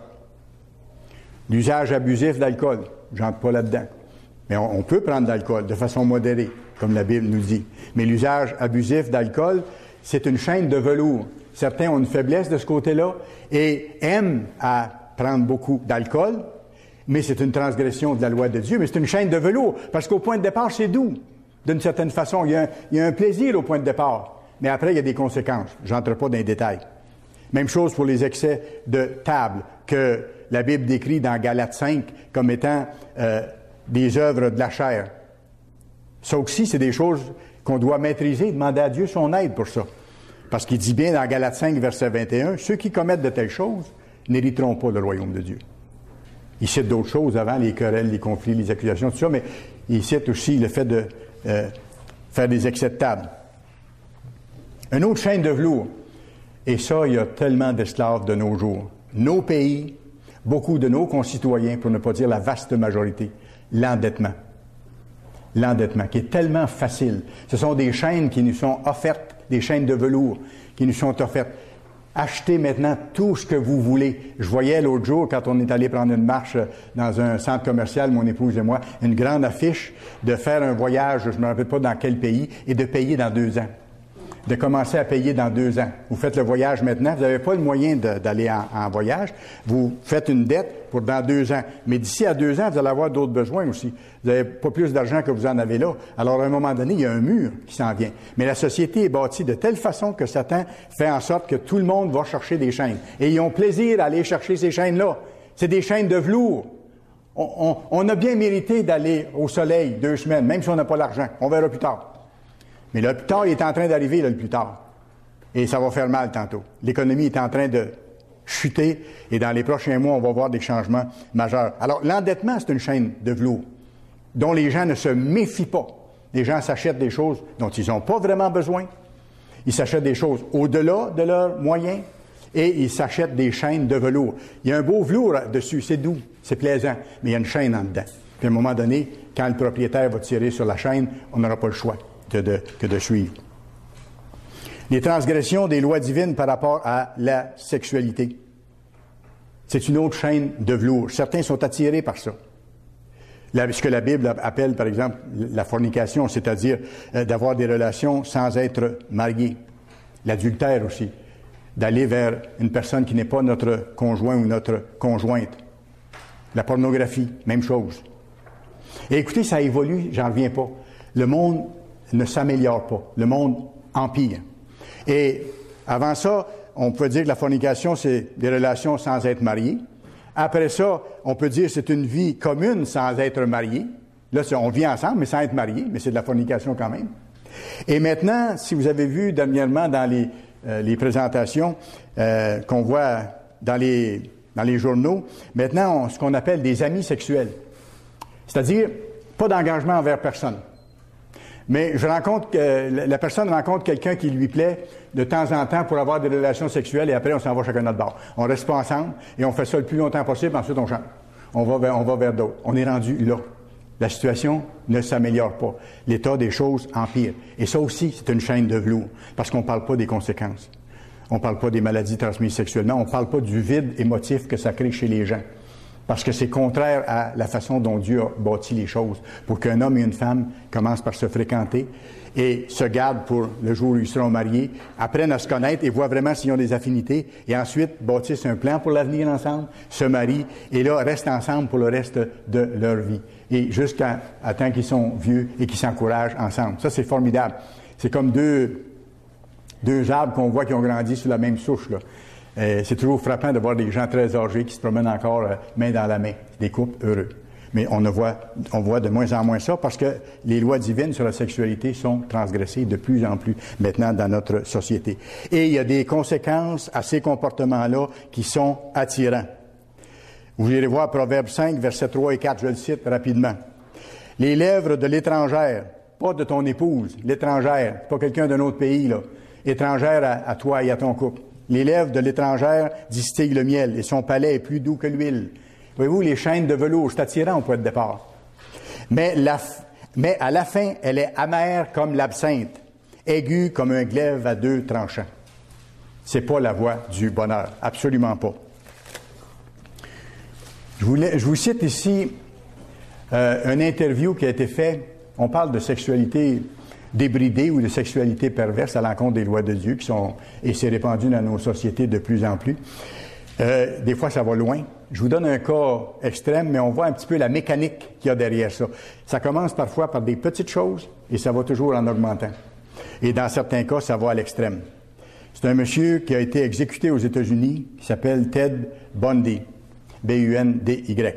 L'usage abusif d'alcool, j'entre pas là-dedans. Mais on peut prendre de l'alcool de façon modérée, comme la Bible nous dit. Mais l'usage abusif d'alcool, c'est une chaîne de velours. Certains ont une faiblesse de ce côté-là et aiment à prendre beaucoup d'alcool, mais c'est une transgression de la loi de Dieu, mais c'est une chaîne de velours, parce qu'au point de départ, c'est doux, d'une certaine façon. Il y a un plaisir au point de départ, mais après, il y a des conséquences. J'entre pas dans les détails. Même chose pour les excès de table, que la Bible décrit dans Galates 5 comme étant des œuvres de la chair. Ça aussi, c'est des choses qu'on doit maîtriser, demander à Dieu son aide pour ça. Parce qu'il dit bien dans Galates 5, verset 21, « Ceux qui commettent de telles choses n'hériteront pas le royaume de Dieu. » Il cite d'autres choses avant, les querelles, les conflits, les accusations, tout ça, mais il cite aussi le fait de faire des excès de table. Une autre chaîne de velours, et ça, il y a tellement d'esclaves de nos jours. Nos pays, beaucoup de nos concitoyens, pour ne pas dire la vaste majorité, l'endettement. L'endettement, qui est tellement facile. Ce sont des chaînes qui nous sont offertes, des chaînes de velours qui nous sont offertes. Achetez maintenant tout ce que vous voulez. Je voyais l'autre jour, quand on est allé prendre une marche dans un centre commercial, mon épouse et moi, une grande affiche de faire un voyage, je ne me rappelle pas dans quel pays, et de payer dans 2 ans. De commencer à payer dans 2 ans. Vous faites le voyage maintenant, vous n'avez pas le moyen d'aller en voyage, vous faites une dette pour dans 2 ans. Mais d'ici à 2 ans, vous allez avoir d'autres besoins aussi. Vous n'avez pas plus d'argent que vous en avez là. Alors, à un moment donné, il y a un mur qui s'en vient. Mais la société est bâtie de telle façon que Satan fait en sorte que tout le monde va chercher des chaînes. Et ils ont plaisir à aller chercher ces chaînes-là. C'est des chaînes de velours. On a bien mérité d'aller au soleil 2 semaines, même si on n'a pas l'argent. On verra plus tard. Mais le plus tard, il est en train d'arriver, le plus tard. Et ça va faire mal tantôt. L'économie est en train de chuter et dans les prochains mois, on va voir des changements majeurs. Alors, l'endettement, c'est une chaîne de velours dont les gens ne se méfient pas. Les gens s'achètent des choses dont ils n'ont pas vraiment besoin. Ils s'achètent des choses au-delà de leurs moyens et ils s'achètent des chaînes de velours. Il y a un beau velours dessus, c'est doux, c'est plaisant, mais il y a une chaîne en dedans. Puis à un moment donné, quand le propriétaire va tirer sur la chaîne, on n'aura pas le choix que de suivre. Les transgressions des lois divines par rapport à la sexualité. C'est une autre chaîne de velours. Certains sont attirés par ça. Ce que la Bible appelle, par exemple, la fornication, c'est-à-dire d'avoir des relations sans être marié. L'adultère aussi. D'aller vers une personne qui n'est pas notre conjoint ou notre conjointe. La pornographie, même chose. Et écoutez, ça évolue, j'en reviens pas. Le monde ne s'améliore pas. Le monde empire. Et avant ça, on peut dire que la fornication, c'est des relations sans être marié. Après ça, on peut dire que c'est une vie commune sans être marié. Là, on vit ensemble, mais sans être marié, mais c'est de la fornication quand même. Et maintenant, si vous avez vu dernièrement dans les présentations qu'on voit dans les journaux, maintenant, ce qu'on appelle des amis sexuels. C'est-à-dire, pas d'engagement envers personne. Mais la personne rencontre quelqu'un qui lui plaît de temps en temps pour avoir des relations sexuelles et après on s'en va chacun de notre bord. On reste pas ensemble et on fait ça le plus longtemps possible, ensuite on change. On va vers d'autres. On est rendu là. La situation ne s'améliore pas. L'état des choses empire. Et ça aussi, c'est une chaîne de velours, parce qu'on ne parle pas des conséquences. On ne parle pas des maladies transmises sexuellement, on ne parle pas du vide émotif que ça crée chez les gens. Parce que c'est contraire à la façon dont Dieu a bâti les choses. Pour qu'un homme et une femme commencent par se fréquenter et se gardent pour le jour où ils seront mariés, apprennent à se connaître et voient vraiment s'ils ont des affinités, et ensuite bâtissent un plan pour l'avenir ensemble, se marient, et là, restent ensemble pour le reste de leur vie. Et jusqu'à temps qu'ils sont vieux et qu'ils s'encouragent ensemble. Ça, c'est formidable. C'est comme deux arbres qu'on voit qui ont grandi sous la même souche, là. C'est toujours frappant de voir des gens très âgés qui se promènent encore main dans la main, des couples heureux. Mais on voit de moins en moins ça parce que les lois divines sur la sexualité sont transgressées de plus en plus maintenant dans notre société. Et il y a des conséquences à ces comportements-là qui sont attirants. Vous irez voir Proverbe 5, versets 3 et 4, je le cite rapidement. Les lèvres de l'étrangère, pas de ton épouse, l'étrangère, pas quelqu'un d'un autre pays, là, étrangère à toi et à ton couple. Les lèvres de l'étrangère distillent le miel, et son palais est plus doux que l'huile. Voyez-vous, les chaînes de velours, c'est attirant au point de départ. Mais à la fin, elle est amère comme l'absinthe, aiguë comme un glaive à deux tranchants. C'est pas la voie du bonheur, absolument pas. Je vous cite ici une interview qui a été faite. On parle de sexualité débridée ou de sexualité perverse à l'encontre des lois de Dieu et c'est répandu dans nos sociétés de plus en plus. Des fois, ça va loin. Je vous donne un cas extrême, mais on voit un petit peu la mécanique qu'il y a derrière ça. Ça commence parfois par des petites choses et ça va toujours en augmentant. Et dans certains cas, ça va à l'extrême. C'est un monsieur qui a été exécuté aux États-Unis, qui s'appelle Ted Bundy, B-U-N-D-Y.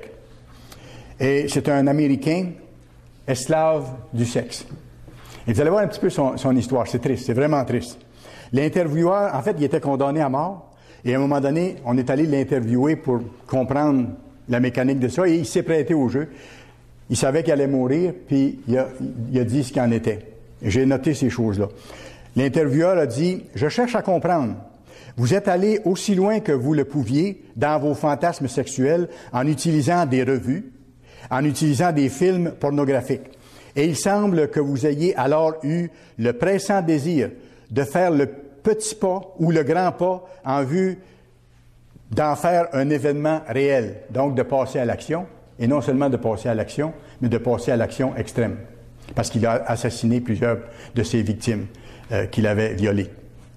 Et c'est un Américain esclave du sexe. Et vous allez voir un petit peu son histoire. C'est triste, c'est vraiment triste. L'intervieweur, en fait, il était condamné à mort. Et à un moment donné, on est allé l'interviewer pour comprendre la mécanique de ça. Et il s'est prêté au jeu. Il savait qu'il allait mourir, puis il a dit ce qu'il en était. Et j'ai noté ces choses-là. L'intervieweur a dit, « Je cherche à comprendre. Vous êtes allé aussi loin que vous le pouviez dans vos fantasmes sexuels en utilisant des revues, en utilisant des films pornographiques. Et il semble que vous ayez alors eu le pressant désir de faire le petit pas ou le grand pas en vue d'en faire un événement réel, donc de passer à l'action, et non seulement de passer à l'action, mais de passer à l'action extrême, parce qu'il a assassiné plusieurs de ses victimes qu'il avait violées.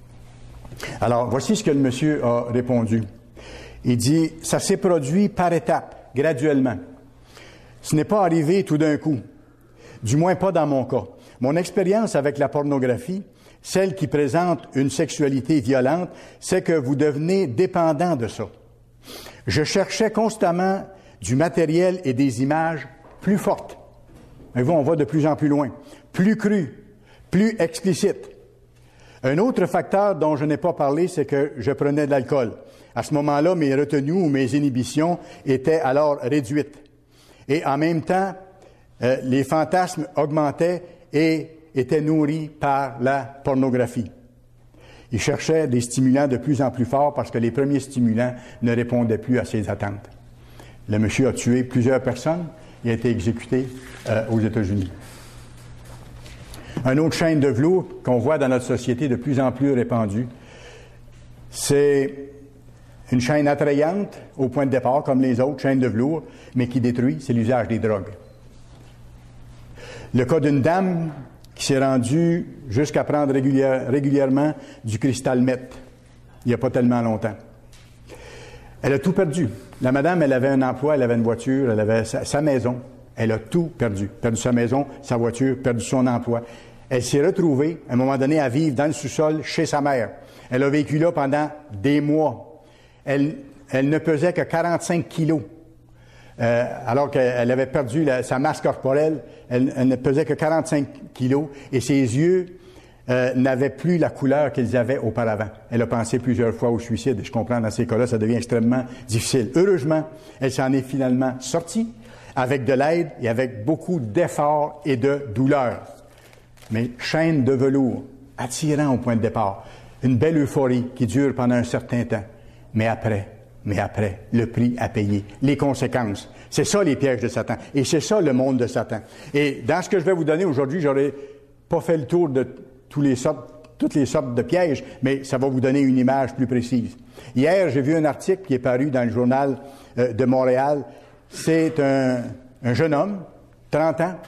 Alors, voici ce que le monsieur a répondu. Il dit, « Ça s'est produit par étapes, graduellement. Ce n'est pas arrivé tout d'un coup, du moins pas dans mon cas. Mon expérience avec la pornographie, celle qui présente une sexualité violente, c'est que vous devenez dépendant de ça. Je cherchais constamment du matériel et des images plus fortes. Et vous, on va de plus en plus loin, plus crues, plus explicites. Un autre facteur dont je n'ai pas parlé, c'est que je prenais de l'alcool. À ce moment-là, mes retenues ou mes inhibitions étaient alors réduites. Et en même temps, les fantasmes augmentaient et étaient nourris par la pornographie. Il cherchait des stimulants de plus en plus forts parce que les premiers stimulants ne répondaient plus à ses attentes. Le monsieur a tué plusieurs personnes et a été exécuté aux États-Unis. Une autre chaîne de velours qu'on voit dans notre société de plus en plus répandue, c'est une chaîne attrayante au point de départ, comme les autres chaînes de velours, mais qui détruit, c'est l'usage des drogues. Le cas d'une dame qui s'est rendue jusqu'à prendre régulièrement du cristal meth, il n'y a pas tellement longtemps. Elle a tout perdu. La madame, elle avait un emploi, elle avait une voiture, elle avait sa maison. Elle a tout perdu. Perdu sa maison, sa voiture, perdu son emploi. Elle s'est retrouvée, à un moment donné, à vivre dans le sous-sol chez sa mère. Elle a vécu là pendant des mois. Elle ne pesait que 45 kilos. Alors qu'elle avait perdu sa masse corporelle, elle ne pesait que 45 kilos et ses yeux n'avaient plus la couleur qu'ils avaient auparavant. Elle a pensé plusieurs fois au suicide. Je comprends, dans ces cas-là, ça devient extrêmement difficile. Heureusement, elle s'en est finalement sortie avec de l'aide et avec beaucoup d'efforts et de douleur. Mais chaîne de velours, attirant au point de départ, une belle euphorie qui dure pendant un certain temps. Mais après, le prix à payer, les conséquences. C'est ça les pièges de Satan. Et c'est ça le monde de Satan. Et dans ce que je vais vous donner aujourd'hui, j'aurais pas fait le tour de toutes les sortes de pièges, mais ça va vous donner une image plus précise. Hier, j'ai vu un article qui est paru dans le journal de Montréal. C'est un jeune homme, 30 ans,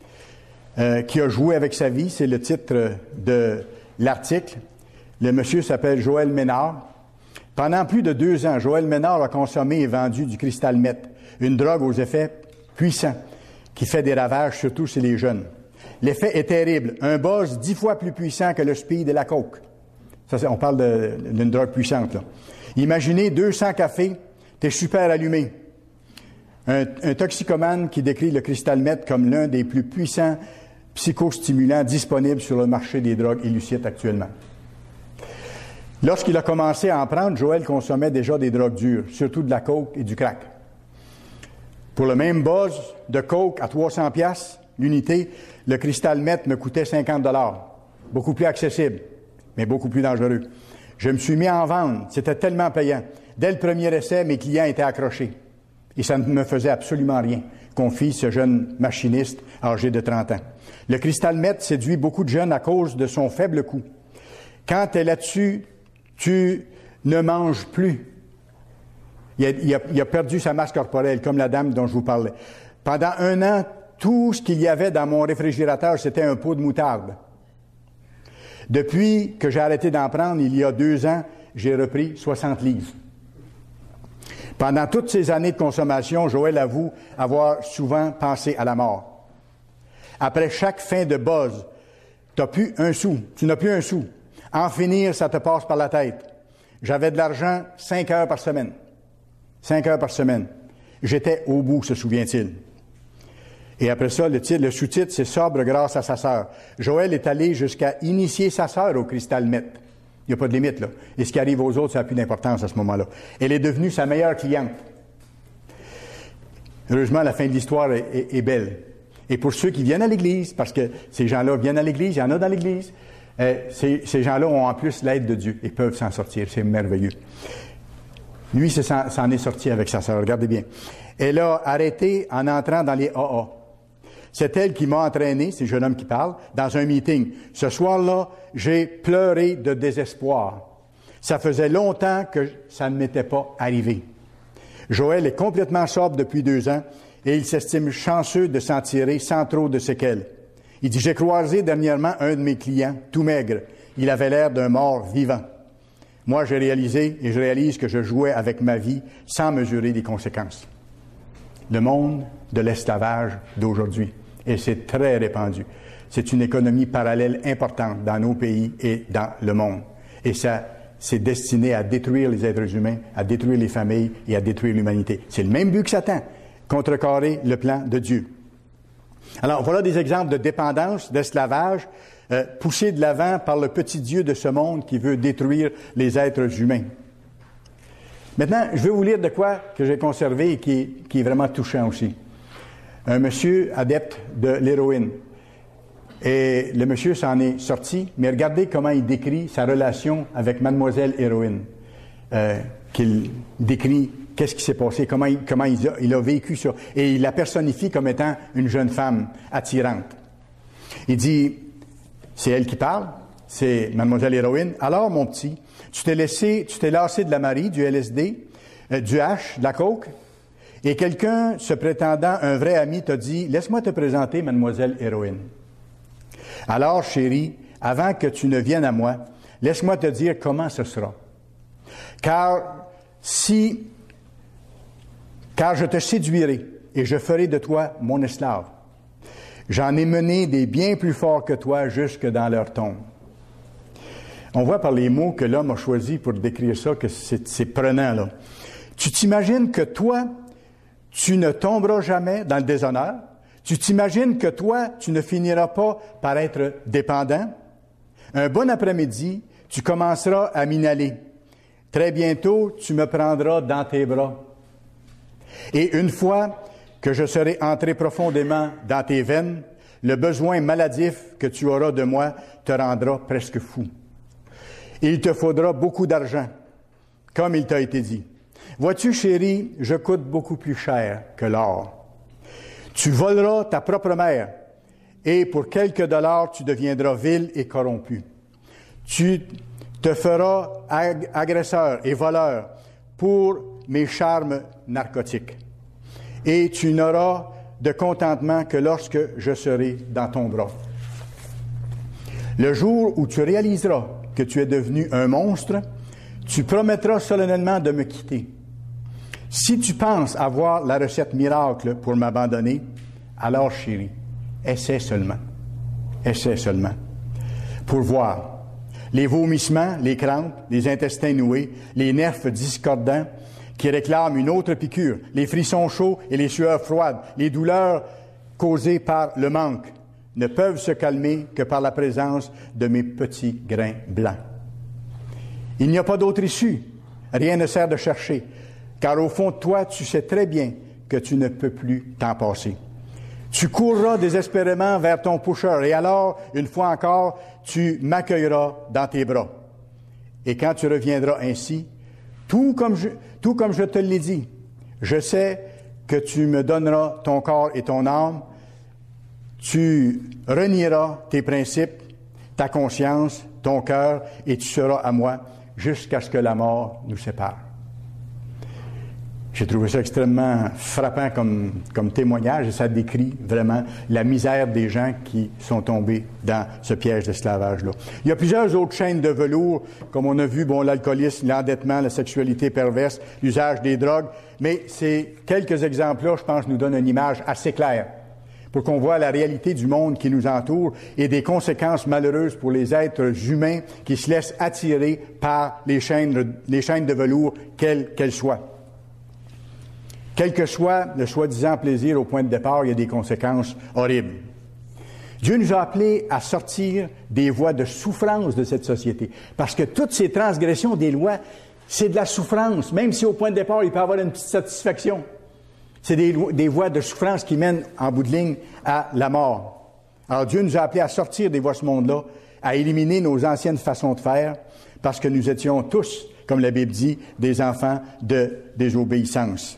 qui a joué avec sa vie. C'est le titre de l'article. Le monsieur s'appelle Joël Ménard. Pendant plus de 2 ans, Joël Ménard a consommé et vendu du cristal meth, une drogue aux effets puissants qui fait des ravages surtout chez les jeunes. L'effet est terrible. Un buzz 10 fois plus puissant que le speed et la coke. Ça, on parle d'une drogue puissante, là. Imaginez 200 cafés, t'es super allumé. Un toxicomane qui décrit le cristal meth comme l'un des plus puissants psychostimulants disponibles sur le marché des drogues illicites actuellement. Lorsqu'il a commencé à en prendre, Joël consommait déjà des drogues dures, surtout de la coke et du crack. Pour le même buzz de coke à 300 $ l'unité, le cristal meth me coûtait 50 $. Beaucoup plus accessible, mais beaucoup plus dangereux. Je me suis mis à en vendre. C'était tellement payant. Dès le premier essai, mes clients étaient accrochés. Et ça ne me faisait absolument rien, confie ce jeune machiniste âgé de 30 ans. Le cristal meth séduit beaucoup de jeunes à cause de son faible coût. Quand tu es là-dessus, tu ne manges plus. Il a perdu sa masse corporelle, comme la dame dont je vous parlais. Pendant 1 an, tout ce qu'il y avait dans mon réfrigérateur, c'était un pot de moutarde. Depuis que j'ai arrêté d'en prendre, il y a 2 ans, j'ai repris 60 livres. Pendant toutes ces années de consommation, Joël avoue avoir souvent pensé à la mort. Après chaque fin de buzz, tu n'as plus un sou. En finir, ça te passe par la tête. J'avais de l'argent 5 heures par semaine. 5 heures par semaine. J'étais au bout, se souvient-il. Et après ça, le sous-titre, c'est « Sobre grâce à sa sœur ». Joël est allé jusqu'à initier sa sœur au cristal meth. Il n'y a pas de limite, là. Et ce qui arrive aux autres, ça n'a plus d'importance à ce moment-là. Elle est devenue sa meilleure cliente. Heureusement, la fin de l'histoire est belle. Et pour ceux qui viennent à l'Église, parce que ces gens-là viennent à l'Église, il y en a dans l'Église, ces gens-là ont en plus l'aide de Dieu et peuvent s'en sortir. C'est merveilleux. Lui, s'en est sorti avec sa sœur. Regardez bien. Elle a arrêté en entrant dans les AA. C'est elle qui m'a entraîné, c'est le jeune homme qui parle, dans un meeting. Ce soir-là, j'ai pleuré de désespoir. Ça faisait longtemps que ça ne m'était pas arrivé. Joël est complètement sobre depuis 2 ans et il s'estime chanceux de s'en tirer sans trop de séquelles. Il dit, j'ai croisé dernièrement un de mes clients, tout maigre. Il avait l'air d'un mort vivant. Moi, je réalise que je jouais avec ma vie sans mesurer les conséquences. Le monde de l'esclavage d'aujourd'hui, et c'est très répandu. C'est une économie parallèle importante dans nos pays et dans le monde. Et ça, c'est destiné à détruire les êtres humains, à détruire les familles et à détruire l'humanité. C'est le même but que Satan, contrecarrer le plan de Dieu. Alors, voilà des exemples de dépendance, d'esclavage, poussés de l'avant par le petit Dieu de ce monde qui veut détruire les êtres humains. Maintenant, je vais vous lire de quoi que j'ai conservé et qui est vraiment touchant aussi. Un monsieur adepte de l'héroïne. Et le monsieur s'en est sorti, mais regardez comment il décrit sa relation avec Mademoiselle Héroïne. Qu'il décrit qu'est-ce qui s'est passé, comment il a vécu ça. Et il la personnifie comme étant une jeune femme attirante. Il dit, c'est elle qui parle, c'est Mademoiselle Héroïne. Alors, mon petit, tu t'es lassé de la Marie, du LSD, du H, de la coke, et quelqu'un, se prétendant un vrai ami, t'a dit, laisse-moi te présenter Mademoiselle Héroïne. Alors, chérie, avant que tu ne viennes à moi, laisse-moi te dire comment ce sera. Car je te séduirai et je ferai de toi mon esclave. J'en ai mené des bien plus forts que toi jusque dans leur tombe. On voit par les mots que l'homme a choisis pour décrire ça que c'est prenant, là. Tu t'imagines que toi, tu ne tomberas jamais dans le déshonneur? Tu t'imagines que toi, tu ne finiras pas par être dépendant? Un bon après-midi, tu commenceras à m'inhaler. Très bientôt, tu me prendras dans tes bras. Et une fois que je serai entré profondément dans tes veines, le besoin maladif que tu auras de moi te rendra presque fou. Il te faudra beaucoup d'argent, comme il t'a été dit. Vois-tu, chérie, je coûte beaucoup plus cher que l'or. Tu voleras ta propre mère, et pour quelques dollars, tu deviendras vil et corrompu. Tu te feras agresseur et voleur pour mes charmes narcotiques. Et tu n'auras de contentement que lorsque je serai dans ton bras. Le jour où tu réaliseras que tu es devenu un monstre, tu promettras solennellement de me quitter. Si tu penses avoir la recette miracle pour m'abandonner, alors chérie, essaie seulement. Essaie seulement. Pour voir les vomissements, les crampes, les intestins noués, les nerfs discordants qui réclament une autre piqûre, les frissons chauds et les sueurs froides, les douleurs causées par le manque, ne peuvent se calmer que par la présence de mes petits grains blancs. Il n'y a pas d'autre issue. Rien ne sert de chercher, car au fond de toi, tu sais très bien que tu ne peux plus t'en passer. Tu courras désespérément vers ton pusher, et alors, une fois encore, tu m'accueilleras dans tes bras. Et quand tu reviendras ainsi, tout comme je te l'ai dit, je sais que tu me donneras ton corps et ton âme, tu renieras tes principes, ta conscience, ton cœur, et tu seras à moi jusqu'à ce que la mort nous sépare. J'ai trouvé ça extrêmement frappant comme témoignage et ça décrit vraiment la misère des gens qui sont tombés dans ce piège d'esclavage-là. Il y a plusieurs autres chaînes de velours, comme on a vu, l'alcoolisme, l'endettement, la sexualité perverse, l'usage des drogues, mais ces quelques exemples-là, je pense, nous donnent une image assez claire pour qu'on voit la réalité du monde qui nous entoure et des conséquences malheureuses pour les êtres humains qui se laissent attirer par les chaînes de velours, quelles qu'elles soient. Quel que soit le soi-disant plaisir au point de départ, il y a des conséquences horribles. Dieu nous a appelés à sortir des voies de souffrance de cette société. Parce que toutes ces transgressions des lois, c'est de la souffrance. Même si au point de départ, il peut y avoir une petite satisfaction. C'est des voies de souffrance qui mènent en bout de ligne à la mort. Alors Dieu nous a appelés à sortir des voies de ce monde-là, à éliminer nos anciennes façons de faire, parce que nous étions tous, comme la Bible dit, des enfants de désobéissance.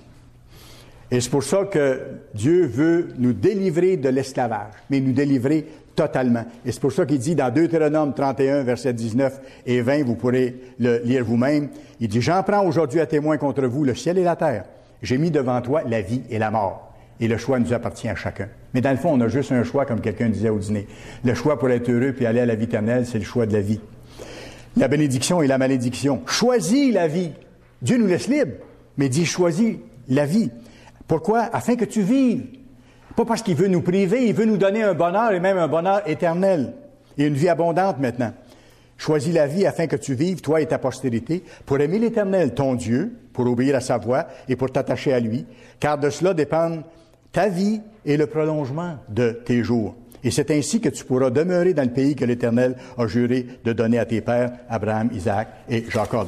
Et c'est pour ça que Dieu veut nous délivrer de l'esclavage, mais nous délivrer totalement. Et c'est pour ça qu'il dit dans Deutéronome 31, versets 19 et 20, vous pourrez le lire vous-même, il dit « J'en prends aujourd'hui à témoin contre vous le ciel et la terre. J'ai mis devant toi la vie et la mort. Et le choix nous appartient à chacun. » Mais dans le fond, on a juste un choix, comme quelqu'un disait au dîner. Le choix pour être heureux puis aller à la vie éternelle, c'est le choix de la vie. La bénédiction et la malédiction. Choisis la vie. Dieu nous laisse libres, mais dit « Choisis la vie. » Pourquoi? Afin que tu vives. Pas parce qu'il veut nous priver, il veut nous donner un bonheur et même un bonheur éternel. Et une vie abondante maintenant. Choisis la vie afin que tu vives, toi et ta postérité, pour aimer l'Éternel, ton Dieu, pour obéir à sa voix et pour t'attacher à lui, car de cela dépendent ta vie et le prolongement de tes jours. Et c'est ainsi que tu pourras demeurer dans le pays que l'Éternel a juré de donner à tes pères, Abraham, Isaac et Jacob.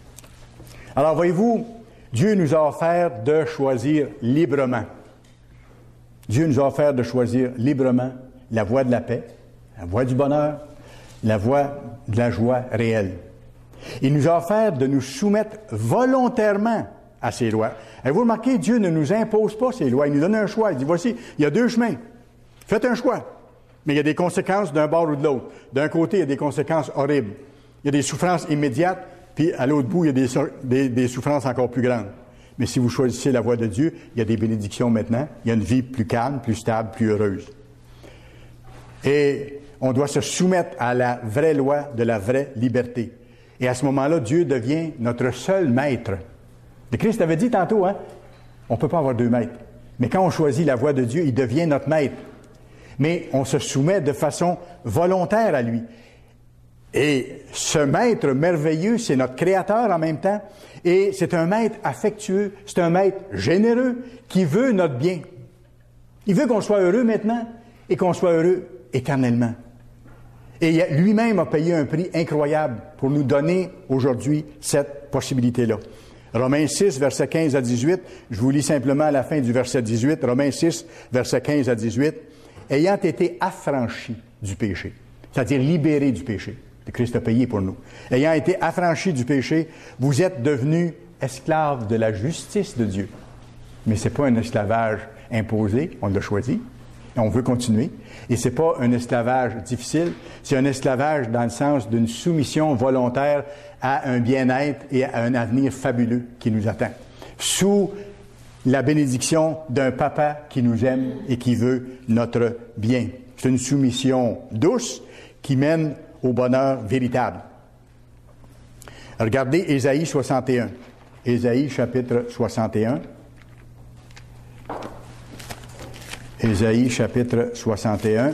Alors voyez-vous, Dieu nous a offert de choisir librement. Dieu nous a offert de choisir librement la voie de la paix, la voie du bonheur, la voie de la joie réelle. Il nous a offert de nous soumettre volontairement à ses lois. Avez-vous remarqué, Dieu ne nous impose pas ses lois. Il nous donne un choix. Il dit, voici, il y a deux chemins. Faites un choix. Mais il y a des conséquences d'un bord ou de l'autre. D'un côté, il y a des conséquences horribles. Il y a des souffrances immédiates. Puis, à l'autre bout, il y a des souffrances encore plus grandes. Mais si vous choisissez la voie de Dieu, il y a des bénédictions maintenant. Il y a une vie plus calme, plus stable, plus heureuse. Et on doit se soumettre à la vraie loi de la vraie liberté. Et à ce moment-là, Dieu devient notre seul maître. Le Christ avait dit tantôt, on ne peut pas avoir deux maîtres. Mais quand on choisit la voie de Dieu, il devient notre maître. Mais on se soumet de façon volontaire à lui. Et ce maître merveilleux, c'est notre créateur en même temps. Et c'est un maître affectueux, c'est un maître généreux qui veut notre bien. Il veut qu'on soit heureux maintenant et qu'on soit heureux éternellement. Et lui-même a payé un prix incroyable pour nous donner aujourd'hui cette possibilité-là. Romains 6, versets 15 à 18, je vous lis simplement à la fin du verset 18, Romains 6, versets 15 à 18, « Ayant été affranchis du péché », c'est-à-dire libérés du péché. Le Christ a payé pour nous. Ayant été affranchis du péché, vous êtes devenus esclaves de la justice de Dieu. Mais ce n'est pas un esclavage imposé, on l'a choisi, et on veut continuer. Et ce n'est pas un esclavage difficile, c'est un esclavage dans le sens d'une soumission volontaire à un bien-être et à un avenir fabuleux qui nous attend. Sous la bénédiction d'un papa qui nous aime et qui veut notre bien. C'est une soumission douce qui mène au bonheur véritable. Regardez Ésaïe 61. Ésaïe chapitre 61. Ésaïe chapitre 61.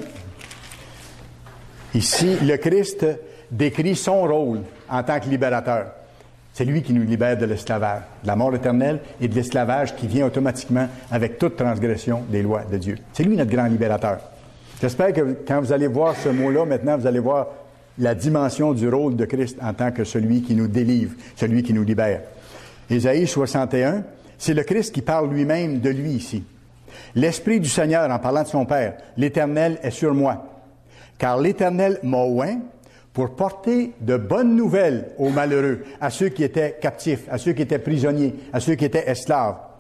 Ici, le Christ décrit son rôle en tant que libérateur. C'est lui qui nous libère de l'esclavage, de la mort éternelle et de l'esclavage qui vient automatiquement avec toute transgression des lois de Dieu. C'est lui notre grand libérateur. J'espère que quand vous allez voir ce mot-là, maintenant, vous allez voir la dimension du rôle de Christ en tant que celui qui nous délivre, celui qui nous libère. Ésaïe 61, c'est le Christ qui parle lui-même de lui ici. « L'Esprit du Seigneur, en parlant de son Père, l'Éternel est sur moi, car l'Éternel m'a oint pour porter de bonnes nouvelles aux malheureux, à ceux qui étaient captifs, à ceux qui étaient prisonniers, à ceux qui étaient esclaves.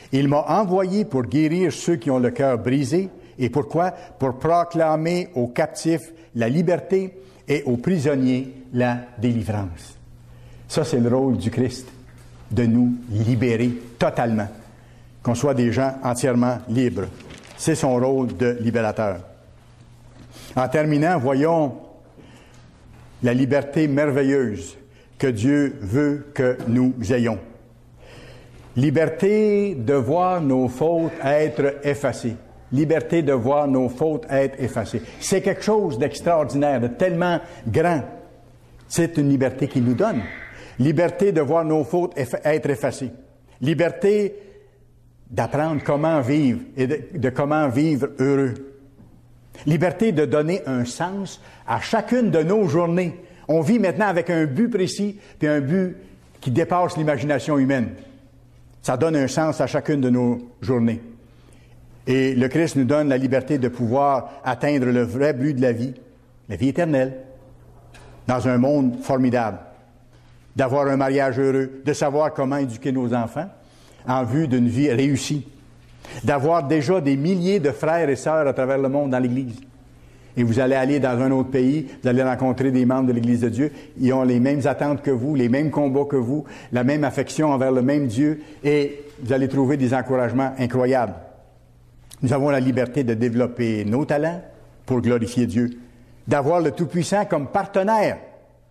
Il m'a envoyé pour guérir ceux qui ont le cœur brisé. Et pourquoi? Pour proclamer aux captifs la liberté et aux prisonniers la délivrance. Ça, c'est le rôle du Christ, de nous libérer totalement, qu'on soit des gens entièrement libres. C'est son rôle de libérateur. En terminant, voyons la liberté merveilleuse que Dieu veut que nous ayons. Liberté de voir nos fautes être effacées. Liberté de voir nos fautes être effacées. C'est quelque chose d'extraordinaire, de tellement grand. C'est une liberté qu'il nous donne. Liberté de voir nos fautes être effacées. Liberté d'apprendre comment vivre et de comment vivre heureux. Liberté de donner un sens à chacune de nos journées. On vit maintenant avec un but précis, puis un but qui dépasse l'imagination humaine. Ça donne un sens à chacune de nos journées. Et le Christ nous donne la liberté de pouvoir atteindre le vrai but de la vie éternelle, dans un monde formidable, d'avoir un mariage heureux, de savoir comment éduquer nos enfants en vue d'une vie réussie, d'avoir déjà des milliers de frères et sœurs à travers le monde dans l'Église. Et vous allez aller dans un autre pays, vous allez rencontrer des membres de l'Église de Dieu, ils ont les mêmes attentes que vous, les mêmes combats que vous, la même affection envers le même Dieu, et vous allez trouver des encouragements incroyables. Nous avons la liberté de développer nos talents pour glorifier Dieu, d'avoir le Tout-Puissant comme partenaire,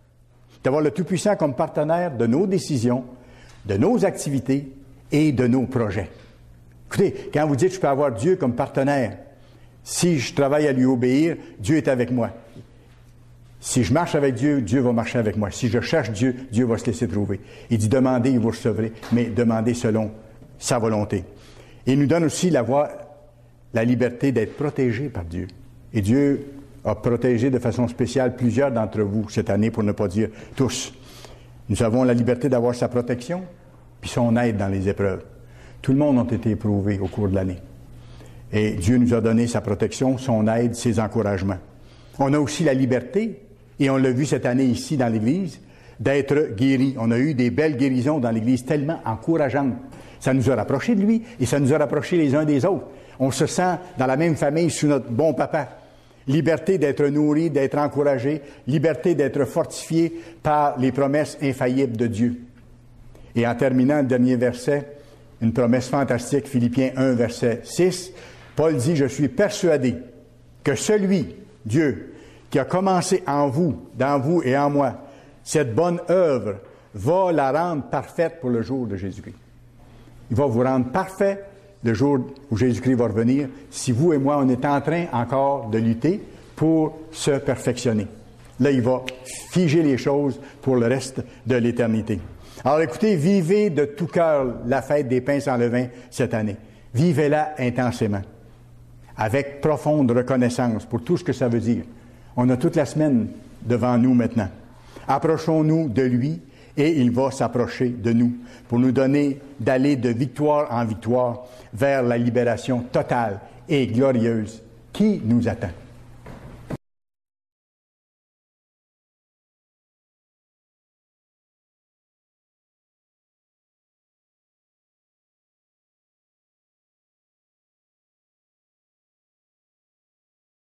de nos décisions, de nos activités et de nos projets. Écoutez, quand vous dites « je peux avoir Dieu comme partenaire », si je travaille à lui obéir, Dieu est avec moi. Si je marche avec Dieu, Dieu va marcher avec moi. Si je cherche Dieu, Dieu va se laisser trouver. Il dit « demandez et vous recevrez », mais demandez selon sa volonté. Et il nous donne aussi la liberté d'être protégé par Dieu. Et Dieu a protégé de façon spéciale plusieurs d'entre vous cette année, pour ne pas dire tous. Nous avons la liberté d'avoir sa protection, puis son aide dans les épreuves. Tout le monde a été éprouvé au cours de l'année. Et Dieu nous a donné sa protection, son aide, ses encouragements. On a aussi la liberté, et on l'a vu cette année ici dans l'Église, d'être guéris. On a eu des belles guérisons dans l'Église tellement encourageantes. Ça nous a rapprochés de lui, et ça nous a rapprochés les uns des autres. On se sent dans la même famille sous notre bon papa. Liberté d'être nourri, d'être encouragé, liberté d'être fortifié par les promesses infaillibles de Dieu. Et en terminant, le dernier verset, une promesse fantastique, Philippiens 1, verset 6, Paul dit « Je suis persuadé que celui, Dieu, qui a commencé en vous, dans vous et en moi, cette bonne œuvre, va la rendre parfaite pour le jour de Jésus-Christ. » Il va vous rendre parfait le jour où Jésus-Christ va revenir, si vous et moi, on est en train encore de lutter pour se perfectionner. Là, il va figer les choses pour le reste de l'éternité. Alors écoutez, vivez de tout cœur la fête des pains sans levain cette année. Vivez-la intensément, avec profonde reconnaissance pour tout ce que ça veut dire. On a toute la semaine devant nous maintenant. Approchons-nous de lui et il va s'approcher de nous pour nous donner d'aller de victoire en victoire vers la libération totale et glorieuse qui nous attend.